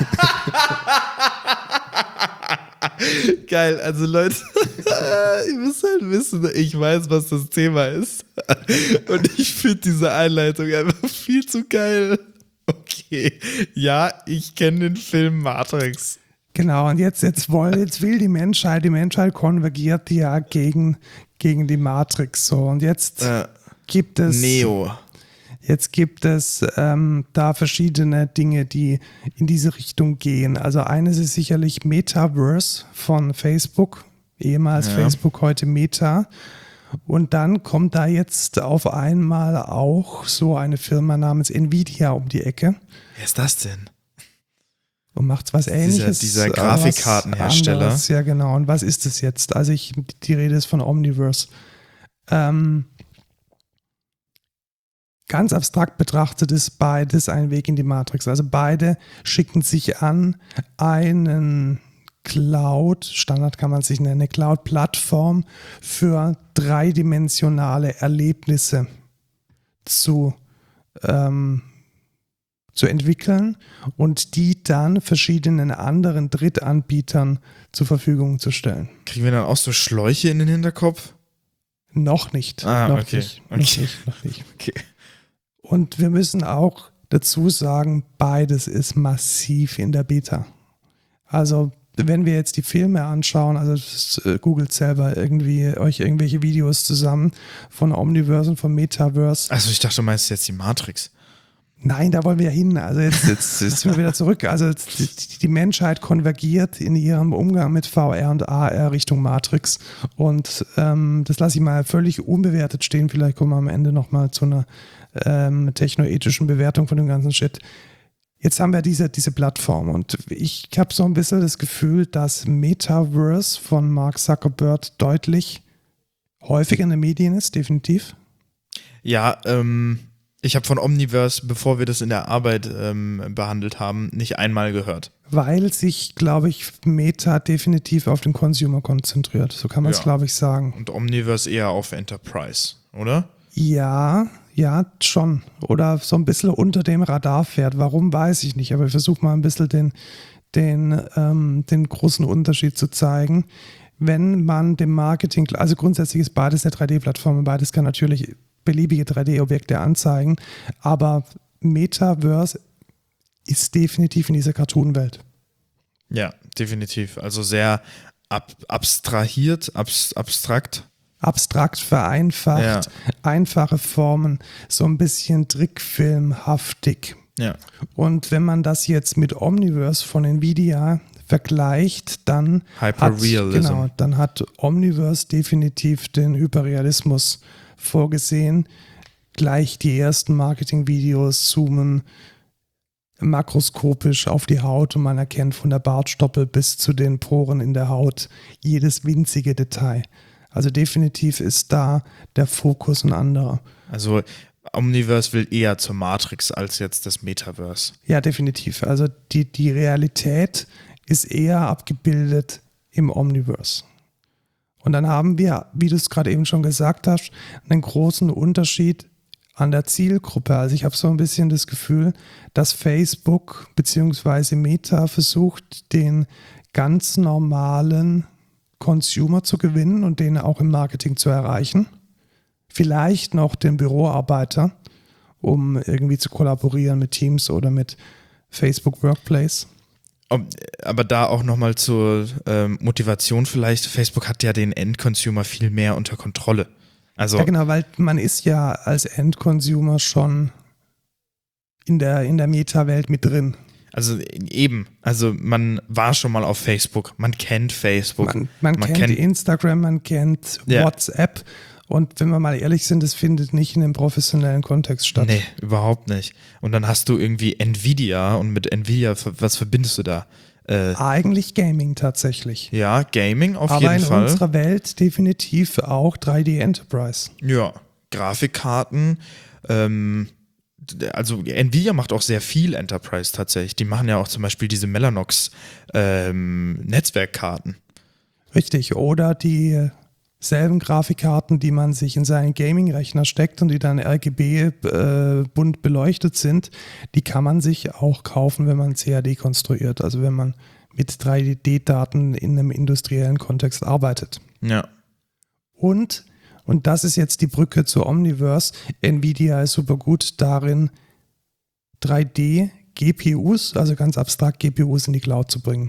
Geil, also Leute, ihr müsst halt wissen, ich weiß, was das Thema ist. Und ich finde diese Einleitung einfach viel zu geil. Okay, ja, ich kenne den Film Matrix. Genau, und jetzt will die Menschheit konvergiert ja gegen die Matrix. So, und jetzt gibt es Neo. Jetzt gibt es da verschiedene Dinge, die in diese Richtung gehen. Also eines ist sicherlich Metaverse von Facebook, ehemals Facebook, heute Meta. Und dann kommt da jetzt auf einmal auch so eine Firma namens Nvidia um die Ecke. Wer ist das denn? Und macht was Ähnliches. Dieser Grafikkartenhersteller. Anderes. Ja, genau. Und was ist das jetzt? Also die Rede ist von Omniverse. Ganz abstrakt betrachtet ist beides ein Weg in die Matrix. Also beide schicken sich an, einen Cloud, Standard kann man sich nennen, eine Cloud-Plattform für dreidimensionale Erlebnisse zu entwickeln und die dann verschiedenen anderen Drittanbietern zur Verfügung zu stellen. Kriegen wir dann auch so Schläuche in den Hinterkopf? Noch nicht. Noch nicht. Okay. Und wir müssen auch dazu sagen, beides ist massiv in der Beta. Also wenn wir jetzt die Filme anschauen, also googelt selber euch irgendwelche Videos zusammen von Omniverse und von Metaverse. Also ich dachte, du meinst jetzt die Matrix. Nein, da wollen wir hin. Also jetzt sind wir wieder zurück. Also die Menschheit konvergiert in ihrem Umgang mit VR und AR Richtung Matrix. Und das lasse ich mal völlig unbewertet stehen. Vielleicht kommen wir am Ende nochmal zu einer technoethischen Bewertung von dem ganzen Shit. Jetzt haben wir diese Plattform und ich habe so ein bisschen das Gefühl, dass Metaverse von Mark Zuckerberg deutlich häufiger in den Medien ist, definitiv. Ja, ich habe von Omniverse, bevor wir das in der Arbeit behandelt haben, nicht einmal gehört. Weil sich, glaube ich, Meta definitiv auf den Consumer konzentriert. So kann man es, glaube ich, sagen. Und Omniverse eher auf Enterprise, oder? Ja, schon. Oder so ein bisschen unter dem Radar fährt. Warum, weiß ich nicht. Aber ich versuche mal ein bisschen den großen Unterschied zu zeigen. Wenn man dem Marketing, also grundsätzlich ist beides eine 3D-Plattform und beides kann natürlich beliebige 3D-Objekte anzeigen, aber Metaverse ist definitiv in dieser Cartoon-Welt. Ja, definitiv. Also sehr abstrakt. Abstrakt, vereinfacht, Ja. einfache Formen, so ein bisschen trickfilmhaftig. Ja. Und wenn man das jetzt mit Omniverse von Nvidia vergleicht, dann dann hat Omniverse definitiv den Hyperrealismus vorgesehen. Gleich die ersten Marketingvideos zoomen makroskopisch auf die Haut und man erkennt von der Bartstoppel bis zu den Poren in der Haut jedes winzige Detail. Also definitiv ist da der Fokus ein anderer. Also Omniverse will eher zur Matrix als jetzt das Metaverse. Ja, definitiv. Also die Realität ist eher abgebildet im Omniverse. Und dann haben wir, wie du es gerade eben schon gesagt hast, einen großen Unterschied an der Zielgruppe. Also ich habe so ein bisschen das Gefühl, dass Facebook bzw. Meta versucht, den ganz normalen Consumer zu gewinnen und den auch im Marketing zu erreichen. Vielleicht noch den Büroarbeiter, um irgendwie zu kollaborieren mit Teams oder mit Facebook Workplace. Aber da auch nochmal zur Motivation vielleicht, Facebook hat ja den Endconsumer viel mehr unter Kontrolle. Also ja genau, weil man ist ja als Endconsumer schon in der Meta-Welt mit drin. Also eben, also man war schon mal auf Facebook, man kennt Facebook. Man kennt Instagram, man kennt WhatsApp. Und wenn wir mal ehrlich sind, das findet nicht in einem professionellen Kontext statt. Nee, überhaupt nicht. Und dann hast du irgendwie Nvidia und mit Nvidia, was verbindest du da? Eigentlich Gaming tatsächlich. Ja, Gaming auf jeden Fall. Aber in unserer Welt definitiv auch 3D Enterprise. Ja, Grafikkarten, also Nvidia macht auch sehr viel Enterprise tatsächlich. Die machen ja auch zum Beispiel diese Mellanox Netzwerkkarten. Richtig, oder die selben Grafikkarten, die man sich in seinen Gaming-Rechner steckt und die dann RGB bunt beleuchtet sind, die kann man sich auch kaufen, wenn man CAD konstruiert, also wenn man mit 3D-Daten in einem industriellen Kontext arbeitet. Ja. Und das ist jetzt die Brücke zu Omniverse, Nvidia ist super gut darin, 3D-GPUs, also ganz abstrakt GPUs in die Cloud zu bringen.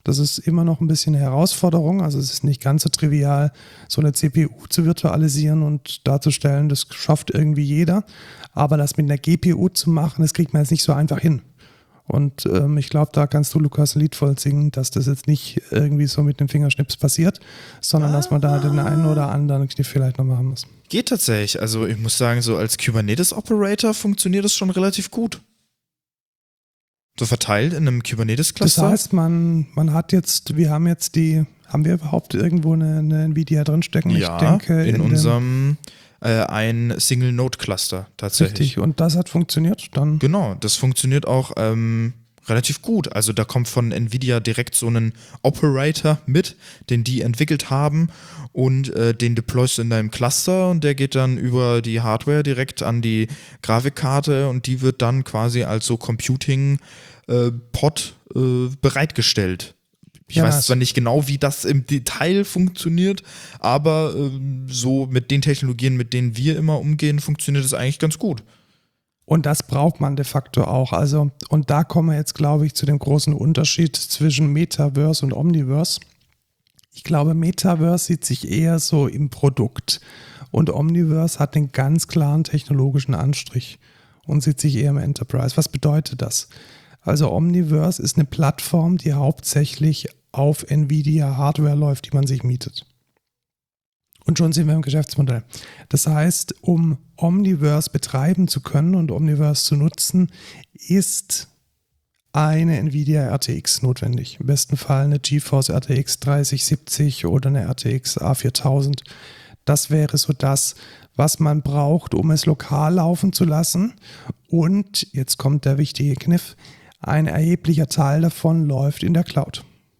Das ist immer noch ein bisschen eine Herausforderung. Also es ist nicht ganz so trivial, so eine CPU zu virtualisieren und darzustellen. Das schafft irgendwie jeder. Aber das mit einer GPU zu machen, das kriegt man jetzt nicht so einfach hin. Und ich glaube, da kannst du, Lukas, ein Lied voll singen, dass das jetzt nicht irgendwie so mit dem Fingerschnips passiert, sondern dass man da den einen oder anderen Kniff vielleicht noch machen muss. Geht tatsächlich. Also ich muss sagen, so als Kubernetes-Operator funktioniert das schon relativ gut. So verteilt in einem Kubernetes-Cluster. Das heißt, man hat jetzt, haben wir überhaupt irgendwo eine Nvidia drinstecken? Ja, ich denke, in unserem ein Single-Node-Cluster tatsächlich. Richtig, und das hat funktioniert dann? Genau, das funktioniert auch relativ gut. Also da kommt von Nvidia direkt so ein Operator mit, den die entwickelt haben und den deployst du in deinem Cluster und der geht dann über die Hardware direkt an die Grafikkarte und die wird dann quasi als so Computing-Pod bereitgestellt. Ich weiß zwar nicht genau, wie das im Detail funktioniert, aber so mit den Technologien, mit denen wir immer umgehen, funktioniert es eigentlich ganz gut. Und das braucht man de facto auch. Also, und da kommen wir jetzt, glaube ich, zu dem großen Unterschied zwischen Metaverse und Omniverse. Ich glaube, Metaverse sieht sich eher so im Produkt und Omniverse hat den ganz klaren technologischen Anstrich und sieht sich eher im Enterprise. Was bedeutet das? Also Omniverse ist eine Plattform, die hauptsächlich auf Nvidia Hardware läuft, die man sich mietet. Und schon sind wir im Geschäftsmodell. Das heißt, um Omniverse betreiben zu können und Omniverse zu nutzen, ist eine Nvidia RTX notwendig. Im besten Fall eine GeForce RTX 3070 oder eine RTX A4000. Das wäre so das, was man braucht, um es lokal laufen zu lassen. Und, jetzt kommt der wichtige Kniff, ein erheblicher Teil davon läuft in der Cloud.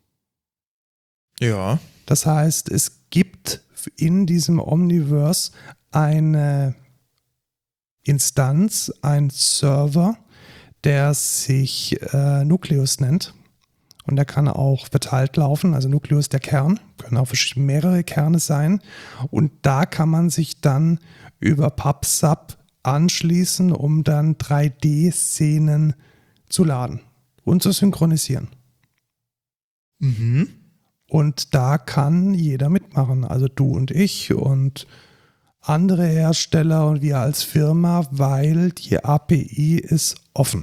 Ja. Das heißt, es gibt in diesem Omniverse eine Instanz, ein Server, der sich Nucleus nennt. Und der kann auch verteilt laufen, also Nucleus der Kern, können auch mehrere Kerne sein. Und da kann man sich dann über PubSub anschließen, um dann 3D-Szenen zu laden und zu synchronisieren. Mhm. Und da kann jeder mitmachen, also du und ich und andere Hersteller und wir als Firma, weil die API ist offen.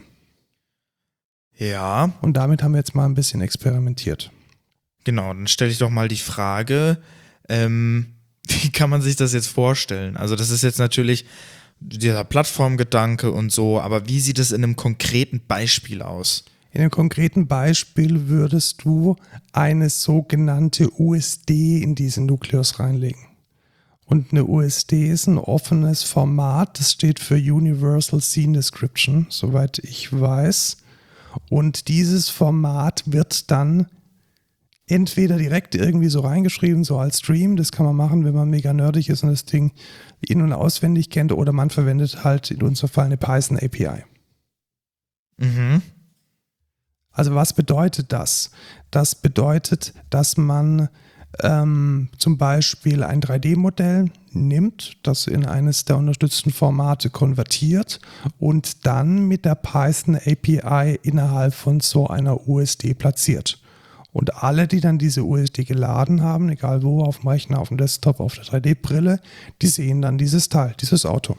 Ja. Und damit haben wir jetzt mal ein bisschen experimentiert. Genau, dann stelle ich doch mal die Frage, wie kann man sich das jetzt vorstellen? Also das ist jetzt natürlich dieser Plattformgedanke und so, aber wie sieht es in einem konkreten Beispiel aus? In einem konkreten Beispiel würdest du eine sogenannte USD in diesen Nukleus reinlegen. Und eine USD ist ein offenes Format, das steht für Universal Scene Description, soweit ich weiß. Und dieses Format wird dann entweder direkt irgendwie so reingeschrieben, so als Stream, das kann man machen, wenn man mega nerdig ist und das Ding in- und auswendig kennt, oder man verwendet halt in unserem Fall eine Python API. Mhm. Also was bedeutet das? Das bedeutet, dass man zum Beispiel ein 3D-Modell nimmt, das in eines der unterstützten Formate konvertiert und dann mit der Python API innerhalb von so einer USD platziert. Und alle, die dann diese USD geladen haben, egal wo, auf dem Rechner, auf dem Desktop, auf der 3D-Brille, die sehen dann dieses Teil, dieses Auto.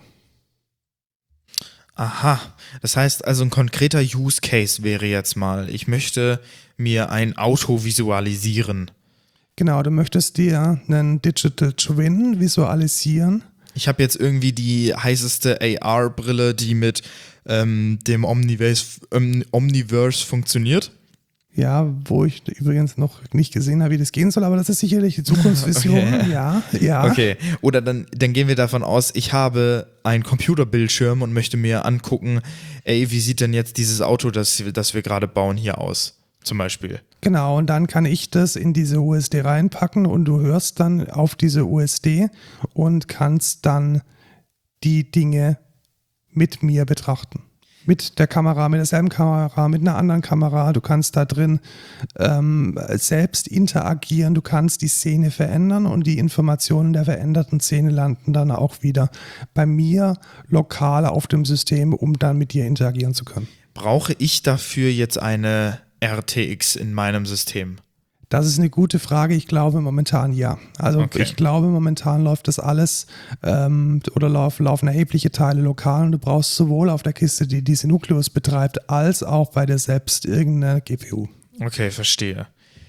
Aha, das heißt also ein konkreter Use Case wäre jetzt mal, ich möchte mir ein Auto visualisieren. Genau, du möchtest dir einen Digital Twin visualisieren. Ich habe jetzt irgendwie die heißeste AR-Brille, die mit dem Omniverse funktioniert. Ja, wo ich übrigens noch nicht gesehen habe, wie das gehen soll, aber das ist sicherlich die Zukunftsvision. Okay. Ja. Okay, oder dann gehen wir davon aus, ich habe einen Computerbildschirm und möchte mir angucken, ey, wie sieht denn jetzt dieses Auto, das wir gerade bauen, hier aus, zum Beispiel. Genau, und dann kann ich das in diese USD reinpacken und du hörst dann auf diese USD und kannst dann die Dinge mit mir betrachten. Mit der Kamera, mit derselben Kamera, mit einer anderen Kamera. Du kannst da drin selbst interagieren, du kannst die Szene verändern und die Informationen der veränderten Szene landen dann auch wieder bei mir lokal auf dem System, um dann mit dir interagieren zu können. Brauche ich dafür jetzt eine RTX in meinem System? Das ist eine gute Frage. Ich glaube momentan ja. Also Okay. ich glaube momentan läuft das alles oder laufen erhebliche Teile lokal und du brauchst sowohl auf der Kiste, die diese Nucleus betreibt, als auch bei dir selbst irgendeine GPU. Okay, verstehe.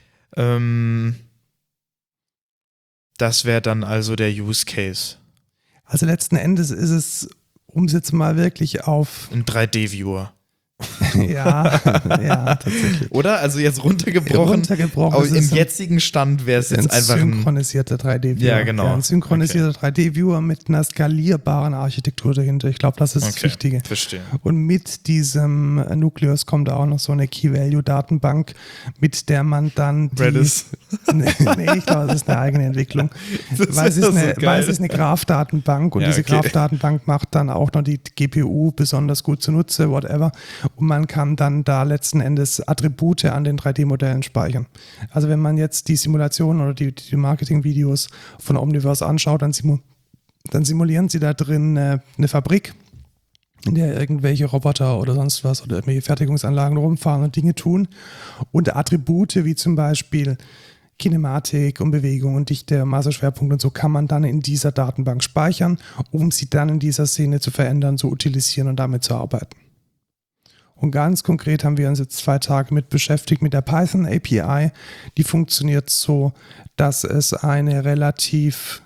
Das wäre dann also der Use Case. Also letzten Endes ist es, um es jetzt mal wirklich auf, Ein 3D-Viewer. ja, tatsächlich. Oder? Also jetzt runtergebrochen. Runtergebrochen Aber ist im es jetzigen Stand wäre es ein jetzt einfach ein. synchronisierter 3D-Viewer. Ja, genau. Ein synchronisierter 3D-Viewer mit einer skalierbaren Architektur dahinter. Ich glaube, das ist das Okay, Wichtige. verstehe. Und mit diesem Nucleus kommt auch noch so eine Key-Value-Datenbank, mit der man dann die... Redis. nee, ich glaube, das ist eine eigene Entwicklung. Das Weil es wär ist so eine, geil. weil es ist eine Graph-Datenbank und Ja, diese okay. Graph-Datenbank macht dann auch noch die GPU besonders gut zunutze, whatever. Und man kann dann da letzten Endes Attribute an den 3D-Modellen speichern. Also wenn man jetzt die Simulationen oder die Marketing-Videos von Omniverse anschaut, dann simulieren sie da drin eine Fabrik, in der irgendwelche Roboter oder sonst was oder irgendwelche Fertigungsanlagen rumfahren und Dinge tun. Und Attribute wie zum Beispiel Kinematik und Bewegung und Dichte, Maßeschwerpunkt und so kann man dann in dieser Datenbank speichern, um sie dann in dieser Szene zu verändern, zu utilisieren und damit zu arbeiten. Und ganz konkret haben wir uns jetzt 2 Tage mit beschäftigt mit der Python API. Die funktioniert so, dass es eine relativ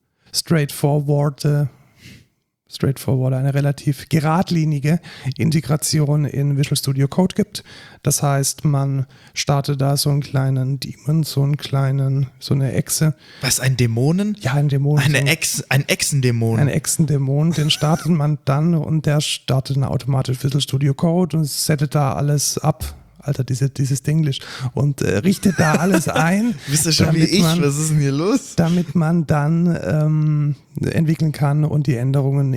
eine relativ geradlinige Integration in Visual Studio Code gibt. Das heißt, man startet da so einen kleinen Daemon, so eine Echse. Was, ein Dämonen? Ja, ein Dämon. Ein Echsendämon. Ein Echsendämon, den startet man dann und der startet dann automatisch Visual Studio Code und settet da alles ab. Alter, dieses Denglisch. Und richtet da alles ein. Bist du schon wie ich? Was ist denn hier los? Damit man dann entwickeln kann und die Änderungen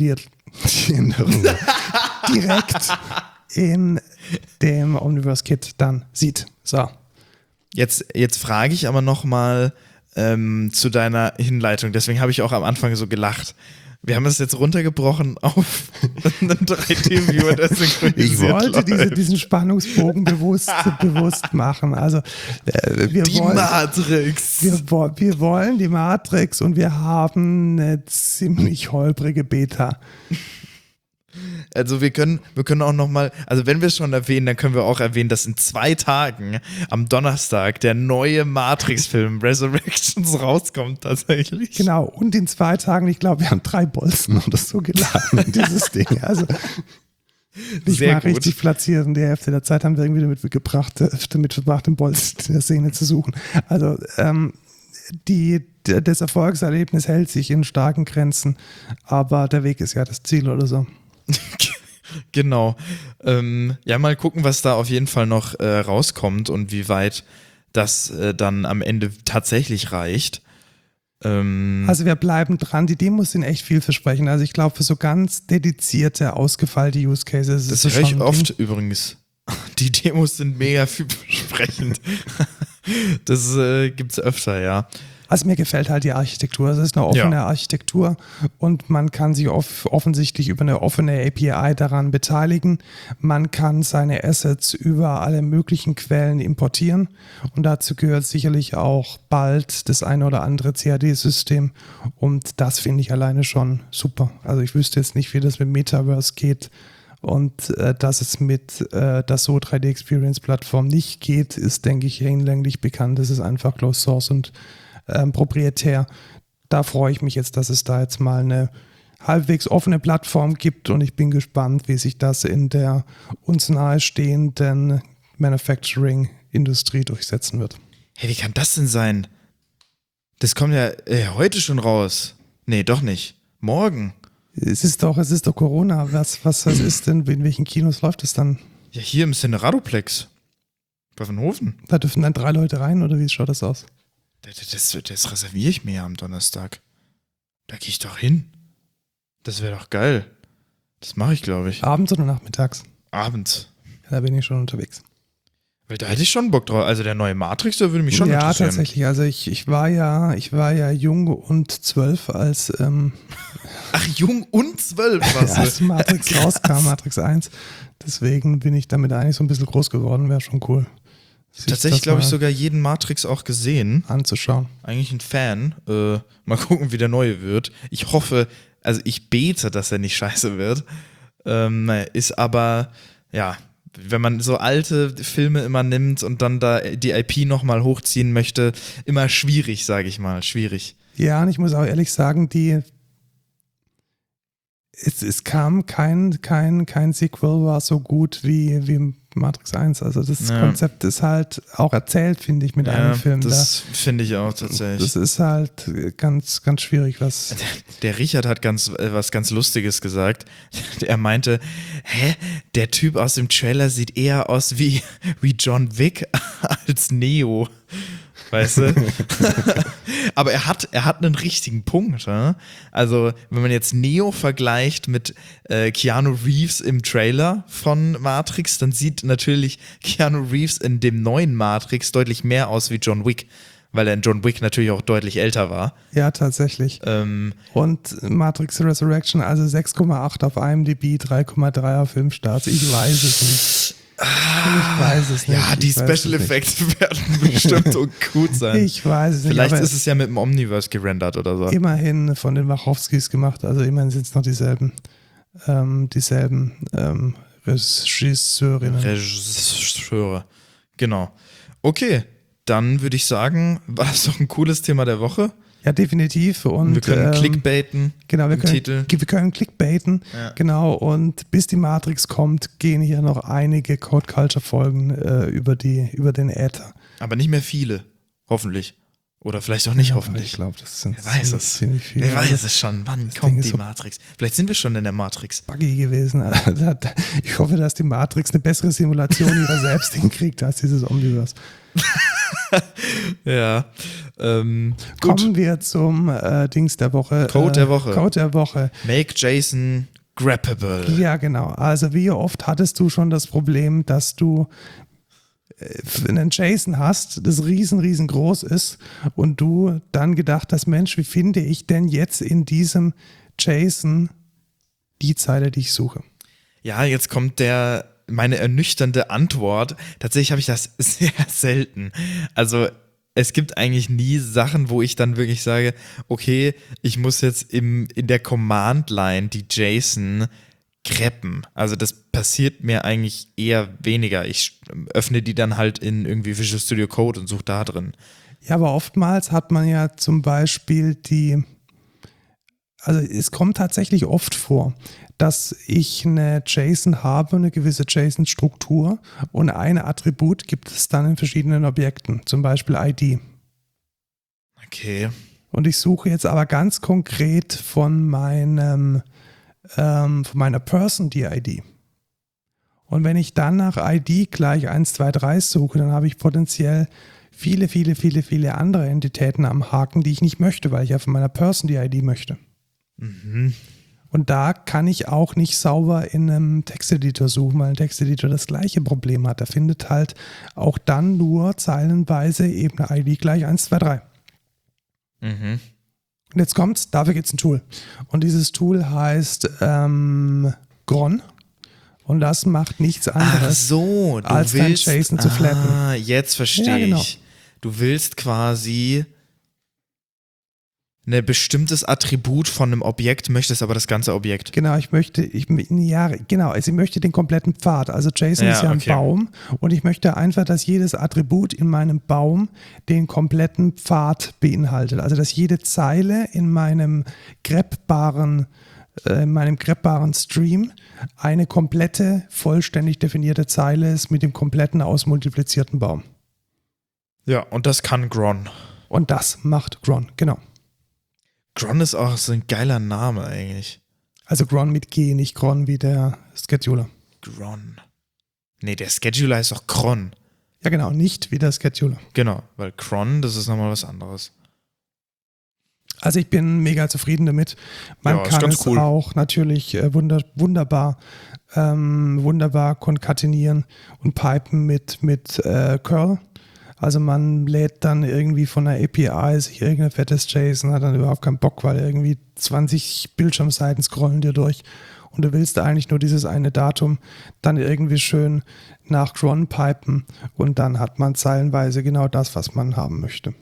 direkt in dem Omniverse Kit dann sieht. So. Jetzt frage ich aber nochmal zu deiner Hinleitung. Deswegen habe ich auch am Anfang so gelacht. Wir haben es jetzt runtergebrochen auf einen 3D-Viewer, der synchronisiert Ich wollte läuft. diesen Spannungsbogen bewusst machen. Also wir Matrix. wir wollen die Matrix und wir haben eine ziemlich holprige Beta. Also wir können auch nochmal, also wenn wir es schon erwähnen, dann können wir auch erwähnen, dass in 2 Tagen am Donnerstag der neue Matrix-Film Resurrections rauskommt tatsächlich. Genau, und in 2 Tagen, ich glaube, wir haben 3 Bolzen oder so geladen in dieses Ding. Also nicht Sehr mal gut. richtig platziert. In der Hälfte der Zeit haben wir irgendwie damit verbracht, den Bolzen in der Szene zu suchen. Also das Erfolgserlebnis hält sich in starken Grenzen, aber der Weg ist ja das Ziel oder so. Genau. Ja, mal gucken, was da auf jeden Fall noch rauskommt und wie weit das dann am Ende tatsächlich reicht. Also wir bleiben dran. Die Demos sind echt vielversprechend. Also ich glaube, für so ganz dedizierte, ausgefeilte Use Cases Das ist höre ich schon ein oft Ding. übrigens. Die Demos sind mega vielversprechend. Das gibt's öfter, ja. Also mir gefällt halt die Architektur. Es ist eine offene Architektur und man kann sich offensichtlich über eine offene API daran beteiligen. Man kann seine Assets über alle möglichen Quellen importieren und dazu gehört sicherlich auch bald das eine oder andere CAD-System und das finde ich alleine schon super. Also ich wüsste jetzt nicht, wie das mit Metaverse geht. Und dass es mit der So 3D Experience Plattform nicht geht, ist, denke ich, hinlänglich bekannt. Das ist einfach Closed Source und proprietär. Da freue ich mich jetzt, dass es da jetzt mal eine halbwegs offene Plattform gibt und ich bin gespannt, wie sich das in der uns nahestehenden Manufacturing-Industrie durchsetzen wird. Hey, wie kann das denn sein? Das kommt ja heute schon raus. Nee, doch nicht. Morgen. Es ist doch Corona. Was ist denn, in welchen Kinos läuft es dann? Ja, hier im Cineradoplex. Bei Pfaffenhofen. Da dürfen dann 3 Leute rein oder wie schaut das aus? Das reserviere ich mir ja am Donnerstag. Da gehe ich doch hin. Das wäre doch geil. Das mache ich, glaube ich. Abends oder nachmittags? Abends. Ja, da bin ich schon unterwegs. Weil da hätte ich schon Bock drauf. Also der neue Matrix, der würde mich schon ja, interessieren. Tatsächlich. Also ich war ja jung und 12, als Ach, jung und 12 warst als du. Matrix rauskam, Matrix 1. Deswegen bin ich damit eigentlich so ein bisschen groß geworden. Wäre schon cool. Tatsächlich, glaube ich, sogar jeden Matrix auch gesehen. Anzuschauen. Eigentlich ein Fan. Mal gucken, wie der neue wird. Ich hoffe, also ich bete, dass er nicht scheiße wird. Ist aber, ja, wenn man so alte Filme immer nimmt und dann da die IP nochmal hochziehen möchte, immer schwierig, sage ich mal. Schwierig. Ja, und ich muss auch ehrlich sagen, es kam kein Sequel, war so gut wie Matrix 1. Also das Konzept ist halt auch erzählt, finde ich, mit einem Film. Das finde ich auch tatsächlich. Das ist halt ganz, ganz schwierig, was. Der Richard hat was ganz Lustiges gesagt. Er meinte, der Typ aus dem Trailer sieht eher aus wie John Wick als Neo. Weißt du? Aber er hat einen richtigen Punkt. Ne? Also, wenn man jetzt Neo vergleicht mit Keanu Reeves im Trailer von Matrix, dann sieht natürlich Keanu Reeves in dem neuen Matrix deutlich mehr aus wie John Wick, weil er in John Wick natürlich auch deutlich älter war. Ja, tatsächlich. Und Matrix Resurrection, also 6,8 auf IMDb, 3,3 auf Filmstarts. Ich weiß es nicht. Ich weiß es nicht. Ja, die Special Effects werden bestimmt so gut sein. Ich weiß es nicht. Vielleicht ist es ja mit dem Omniverse gerendert oder so. Immerhin von den Wachowskis gemacht, also immerhin sind es noch dieselben Regisseure. Genau. Okay, dann würde ich sagen, war das doch ein cooles Thema der Woche. Ja, definitiv. Und wir können clickbaiten. Genau, wir Titel. können clickbaiten. Ja. Genau, und bis die Matrix kommt, gehen hier noch einige Code Culture Folgen über den Äther. Aber nicht mehr viele, hoffentlich. Oder vielleicht auch nicht, hoffentlich. Ich glaube, das sind ziemlich viele. Wer weiß es schon, wann kommt die Matrix? Vielleicht sind wir schon in der Matrix. Buggy gewesen. Ich hoffe, dass die Matrix eine bessere Simulation ihrer selbst hinkriegt als dieses Omniverse. Ja. Kommen wir zum Dings der Woche. Code der Woche. Code der Woche. Make JSON grabbable. Ja, genau. Also wie oft hattest du schon das Problem, dass du einen JSON hast, das riesengroß ist und du dann gedacht hast, Mensch, wie finde ich denn jetzt in diesem JSON die Zeile, die ich suche? Ja, jetzt kommt meine ernüchternde Antwort. Tatsächlich habe ich das sehr selten. Also es gibt eigentlich nie Sachen, wo ich dann wirklich sage, okay, ich muss jetzt in der Command-Line die JSON greppen. Also das passiert mir eigentlich eher weniger. Ich öffne die dann halt in irgendwie Visual Studio Code und suche da drin. Ja, aber oftmals hat man ja zum Beispiel also es kommt tatsächlich oft vor, dass ich eine JSON habe, eine gewisse JSON-Struktur und ein Attribut gibt es dann in verschiedenen Objekten, zum Beispiel ID. Okay. Und ich suche jetzt aber ganz konkret von meiner Person die ID. Und wenn ich dann nach ID gleich 1, 2, 3 suche, dann habe ich potenziell viele andere Entitäten am Haken, die ich nicht möchte, weil ich ja von meiner Person die ID möchte. Mhm. Und da kann ich auch nicht sauber in einem Texteditor suchen, weil ein Texteditor das gleiche Problem hat. Er findet halt auch dann nur zeilenweise eben eine ID gleich 1, 2, 3. Mhm. Und jetzt kommt's, dafür gibt es ein Tool. Und dieses Tool heißt Gron. Und das macht nichts anderes, als dein JSON zu flatten. Jetzt verstehe ich. Genau. Du willst quasi ein bestimmtes Attribut von einem Objekt, möchtest aber das ganze Objekt. Genau, ich möchte den kompletten Pfad. Also JSON ist ja ein Baum und ich möchte einfach, dass jedes Attribut in meinem Baum den kompletten Pfad beinhaltet. Also dass jede Zeile in meinem greppbaren Stream eine komplette, vollständig definierte Zeile ist mit dem kompletten ausmultiplizierten Baum. Ja, und das kann Gron. Und das macht Gron, genau. Gron ist auch so ein geiler Name eigentlich. Also Gron mit G, nicht Gron wie der Scheduler. Gron. Nee, der Scheduler heißt doch Cron. Ja genau, nicht wie der Scheduler. Genau, weil Cron, das ist nochmal was anderes. Also ich bin mega zufrieden damit. Man kann es auch natürlich wunderbar konkatenieren und pipen mit Curl. Also man lädt dann irgendwie von einer API sich irgendein fettes JSON, hat dann überhaupt keinen Bock, weil irgendwie 20 Bildschirmseiten scrollen dir durch und du willst eigentlich nur dieses eine Datum dann irgendwie schön nach Cron pipen und dann hat man zeilenweise genau das, was man haben möchte.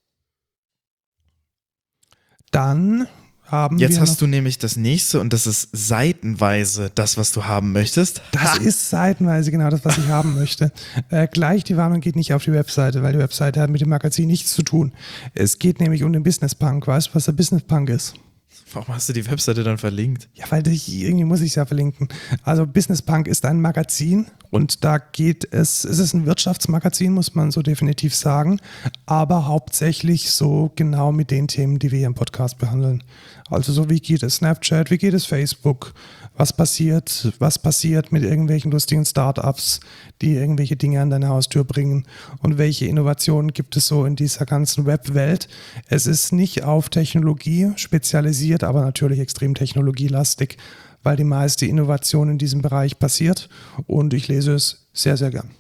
Dann haben Jetzt wir hast du nämlich das nächste und das ist seitenweise das, was du haben möchtest. Das ist seitenweise genau das, was ich haben möchte. Gleich die Warnung geht nicht auf die Webseite, weil die Webseite hat mit dem Magazin nichts zu tun. Es geht nämlich um den Business Punk. Weißt du, was der Business Punk ist? Warum hast du die Webseite dann verlinkt? Ja, weil irgendwie muss ich es ja verlinken. Also Business Punk ist ein Magazin und da geht es ist ein Wirtschaftsmagazin, muss man so definitiv sagen, aber hauptsächlich so genau mit den Themen, die wir hier im Podcast behandeln. Also so wie geht es Snapchat, wie geht es Facebook, was passiert mit irgendwelchen lustigen Startups, die irgendwelche Dinge an deine Haustür bringen und welche Innovationen gibt es so in dieser ganzen Webwelt. Es ist nicht auf Technologie spezialisiert, aber natürlich extrem technologielastig, weil die meiste Innovation in diesem Bereich passiert und ich lese es sehr, sehr gern.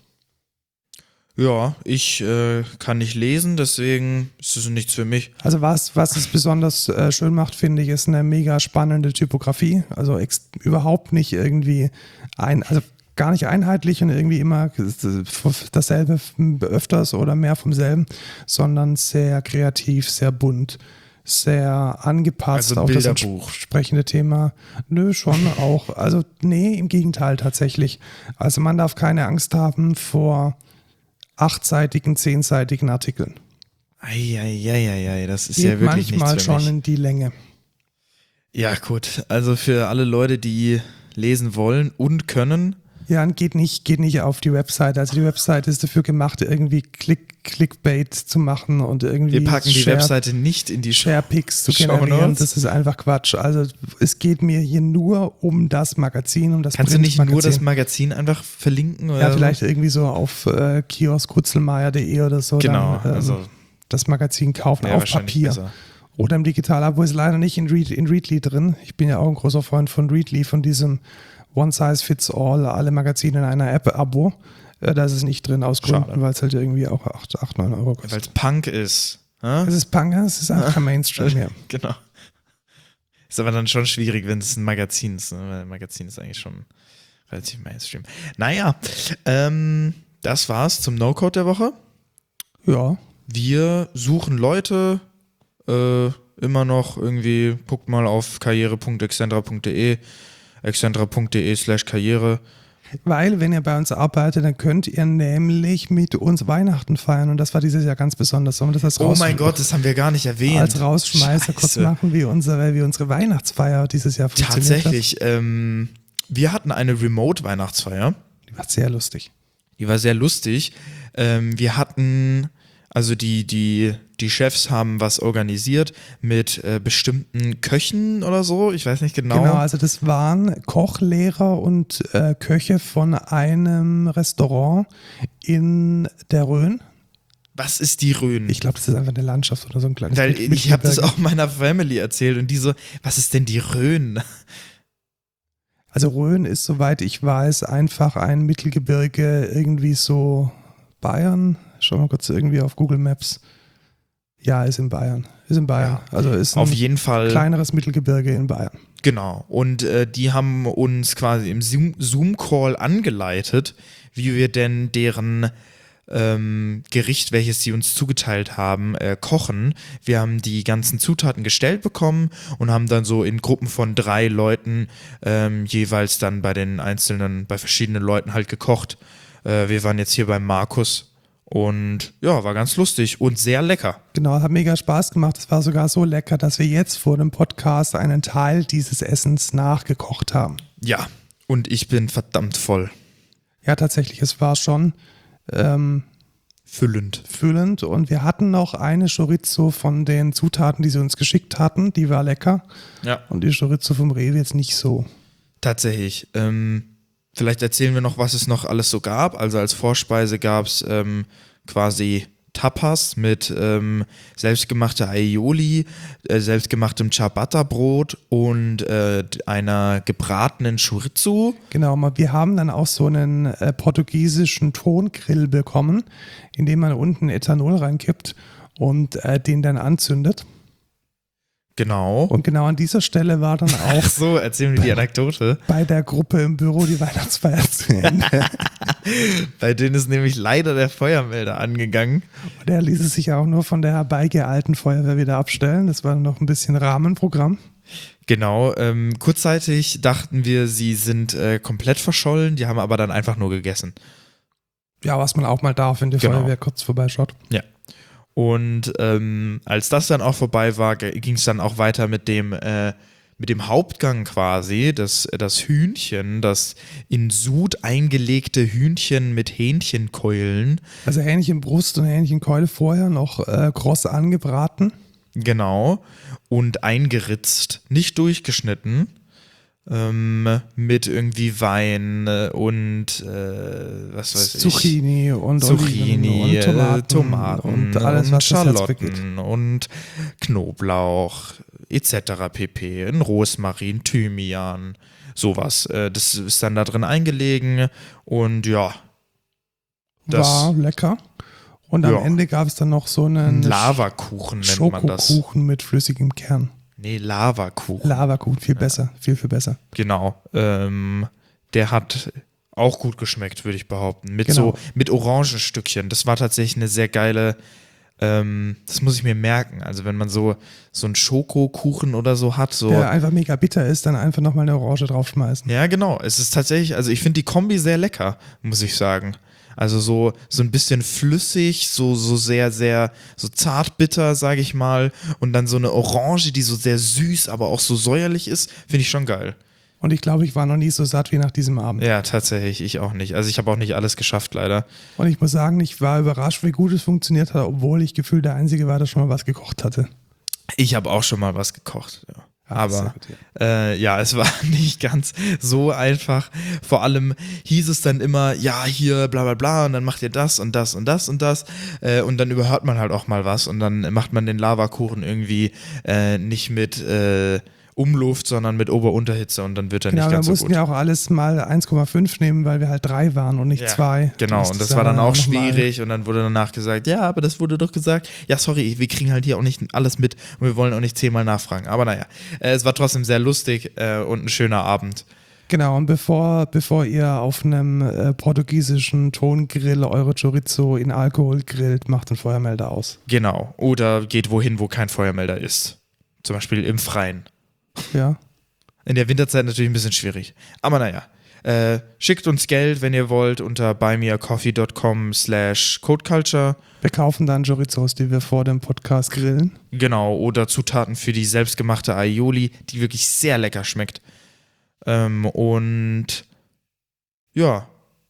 Ja, ich kann nicht lesen, deswegen ist es nichts für mich. Also was es besonders schön macht, finde ich, ist eine mega spannende Typografie. Also überhaupt nicht irgendwie also gar nicht einheitlich und irgendwie immer dasselbe öfters oder mehr vom selben, sondern sehr kreativ, sehr bunt, sehr angepasst Also auf das Bilderbuch. entsprechende Thema. Nö, schon auch. Also nee, im Gegenteil tatsächlich. Also man darf keine Angst haben vor 8-seitigen, 10-seitigen Artikeln. Eieieiei, das ist Geht ja wirklich manchmal nichts für mich. schon in die Länge. Ja gut, also für alle Leute, die lesen wollen und können. Ja, und geht nicht auf die Webseite. Also die Webseite ist dafür gemacht, irgendwie Clickbait zu machen und irgendwie Wir packen die Webseite nicht in die Sharepics zu Shownotes. generieren. Das ist einfach Quatsch. Also es geht mir hier nur um das Magazin, um das Kannst du nicht nur Printmagazin. das Magazin einfach verlinken? Oder Ja, so? vielleicht irgendwie so auf kioskkutzelmeier.de oder so. Genau, dann, also das Magazin kaufen ja, auf wahrscheinlich Papier. besser. Oder im Digital-Abo ist leider nicht in Readly drin. Ich bin ja auch ein großer Freund von Readly, von diesem One-Size-Fits-All, alle Magazine in einer App-Abo. Da ist es nicht drin, aus Gründen, Schade. weil es halt irgendwie auch 8, 9 Euro kostet. Weil es Punk ist. Hä? Es ist Punk, es ist einfach kein Mainstream mehr. Genau. Ist aber dann schon schwierig, wenn es ein Magazin ist. Ne? Weil ein Magazin ist eigentlich schon relativ Mainstream. Naja, das war's zum No-Code der Woche. Ja, Wir suchen Leute, immer noch irgendwie, guckt mal auf karriere.excentra.de, excentra.de/karriere. weil wenn ihr bei uns arbeitet, dann könnt ihr nämlich mit uns Weihnachten feiern und das war dieses Jahr ganz besonders. Sollen wir das als Oh mein Gott, das haben wir gar nicht erwähnt. als Rausschmeißer kurz Scheiße. machen, wie unsere Weihnachtsfeier dieses Jahr funktioniert Tatsächlich, wir hatten eine Remote-Weihnachtsfeier. Die war sehr lustig. Die war sehr lustig. Wir hatten, also die Chefs haben was organisiert mit bestimmten Köchen oder so. Ich weiß nicht genau. Genau, also das waren Kochlehrer und Köche von einem Restaurant in der Rhön. Was ist die Rhön? Ich glaube, das ist einfach eine Landschaft oder so ein kleines Weil ich habe das Mittelgebirge. auch meiner Family erzählt und die so, was ist denn die Rhön? Also Rhön ist, soweit ich weiß, einfach ein Mittelgebirge, irgendwie so Bayern. Schau mal kurz irgendwie auf Google Maps. Ja, ist in Bayern. Ja. Also ist ein Auf jeden Fall. kleineres Mittelgebirge in Bayern. Genau. Und die haben uns quasi im Zoom-Call angeleitet, wie wir denn deren Gericht, welches sie uns zugeteilt haben, kochen. Wir haben die ganzen Zutaten gestellt bekommen und haben dann so in Gruppen von 3 Leuten jeweils dann bei verschiedenen Leuten halt gekocht. Wir waren jetzt hier beim Markus und ja, war ganz lustig und sehr lecker. Genau, hat mega Spaß gemacht. Es war sogar so lecker, dass wir jetzt vor dem Podcast einen Teil dieses Essens nachgekocht haben. Ja, und ich bin verdammt voll. Ja, tatsächlich, es war schon Füllend. füllend und wir hatten noch eine Chorizo von den Zutaten, die sie uns geschickt hatten. Die war lecker. Ja. Und die Chorizo vom Rewe jetzt nicht so. Tatsächlich. Vielleicht erzählen wir noch, was es noch alles so gab. Also als Vorspeise gab es quasi Tapas mit selbstgemachter Aioli, selbstgemachtem Ciabatta-Brot und einer gebratenen Chorizo. Genau, wir haben dann auch so einen portugiesischen Tongrill bekommen, in dem man unten Ethanol reinkippt und den dann anzündet. Genau. Und genau an dieser Stelle war dann auch Ach so, erzähl mir die Anekdote. bei der Gruppe im Büro die Weihnachtsfeier zu Ende. Bei denen ist nämlich leider der Feuermelder angegangen. Und er ließ es sich auch nur von der herbeigeeilten Feuerwehr wieder abstellen. Das war noch ein bisschen Rahmenprogramm. Genau, kurzzeitig dachten wir, sie sind komplett verschollen, die haben aber dann einfach nur gegessen. Ja, was man auch mal darf, wenn die Genau. Feuerwehr kurz vorbeischaut. Ja. Und als das dann auch vorbei war, ging es dann auch weiter mit dem Hauptgang quasi, das Hühnchen, das in Sud eingelegte Hühnchen mit Hähnchenkeulen. Also Hähnchenbrust und Hähnchenkeule vorher noch kross angebraten. Genau. Und eingeritzt, nicht durchgeschnitten. Mit irgendwie Wein und was weiß Zucchini und Zucchini, Oliven und Tomaten und alles, was das Herz begeht. Schalotten und Knoblauch etc. pp. Ein Rosmarin, Thymian, sowas. Das ist dann da drin eingelegen und ja. War lecker. Und am Ende gab es dann noch so einen Lavakuchen nennt man das. Schokokuchen mit flüssigem Kern. Nee, Lavakuchen. Lavakuchen, viel besser, viel besser. Genau. Der hat auch gut geschmeckt, würde ich behaupten. Genau. Mit Orangenstückchen. Das war tatsächlich eine sehr geile, das muss ich mir merken. Also wenn man so einen Schokokuchen oder so hat, so. Der einfach mega bitter ist, dann einfach nochmal eine Orange draufschmeißen. Ja, genau. Es ist tatsächlich, also ich finde die Kombi sehr lecker, muss ich sagen. Also so ein bisschen flüssig, so sehr, sehr, so zartbitter, sage ich mal. Und dann so eine Orange, die so sehr süß, aber auch so säuerlich ist, finde ich schon geil. Und ich glaube, ich war noch nie so satt wie nach diesem Abend. Ja, tatsächlich, ich auch nicht. Also ich habe auch nicht alles geschafft, leider. Und ich muss sagen, ich war überrascht, wie gut es funktioniert hat, obwohl ich gefühlt der Einzige war, der schon mal was gekocht hatte. Ich habe auch schon mal was gekocht, ja. Aber gut, ja. ja, es war nicht ganz so einfach. Vor allem hieß es dann immer, ja, hier bla bla bla und dann macht ihr das und das und das und das und dann überhört man halt auch mal was und dann macht man den Lavakuchen irgendwie nicht mit Umluft, sondern mit Ober-Unterhitze und dann wird er Genau, nicht ganz wir so mussten gut. ja auch alles mal 1,5 nehmen, weil wir halt 3 waren und nicht 2. Genau, und das war dann auch schwierig und dann wurde danach gesagt, ja, aber das wurde doch gesagt, ja, sorry, wir kriegen halt hier auch nicht alles mit und wir wollen auch nicht 10-mal nachfragen. Aber naja, es war trotzdem sehr lustig und ein schöner Abend. Genau, und bevor ihr auf einem portugiesischen Tongrill eure Chorizo in Alkohol grillt, macht den Feuermelder aus. Genau, oder geht wohin, wo kein Feuermelder ist. Zum Beispiel im Freien. Ja. In der Winterzeit natürlich ein bisschen schwierig. Aber naja, schickt uns Geld, wenn ihr wollt, unter buymeacoffee.com/codeculture. Wir kaufen dann Chorizos, die wir vor dem Podcast grillen. Genau, oder Zutaten für die selbstgemachte Aioli, die wirklich sehr lecker schmeckt. Und ja.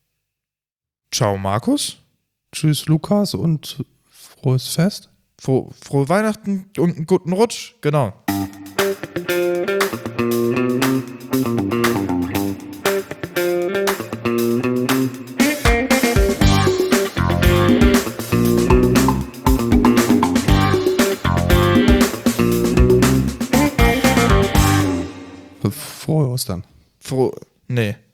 Ciao, Markus. Tschüss, Lukas, und frohes Fest. Frohe Weihnachten und einen guten Rutsch. Genau. Frohe Ostern. Nee.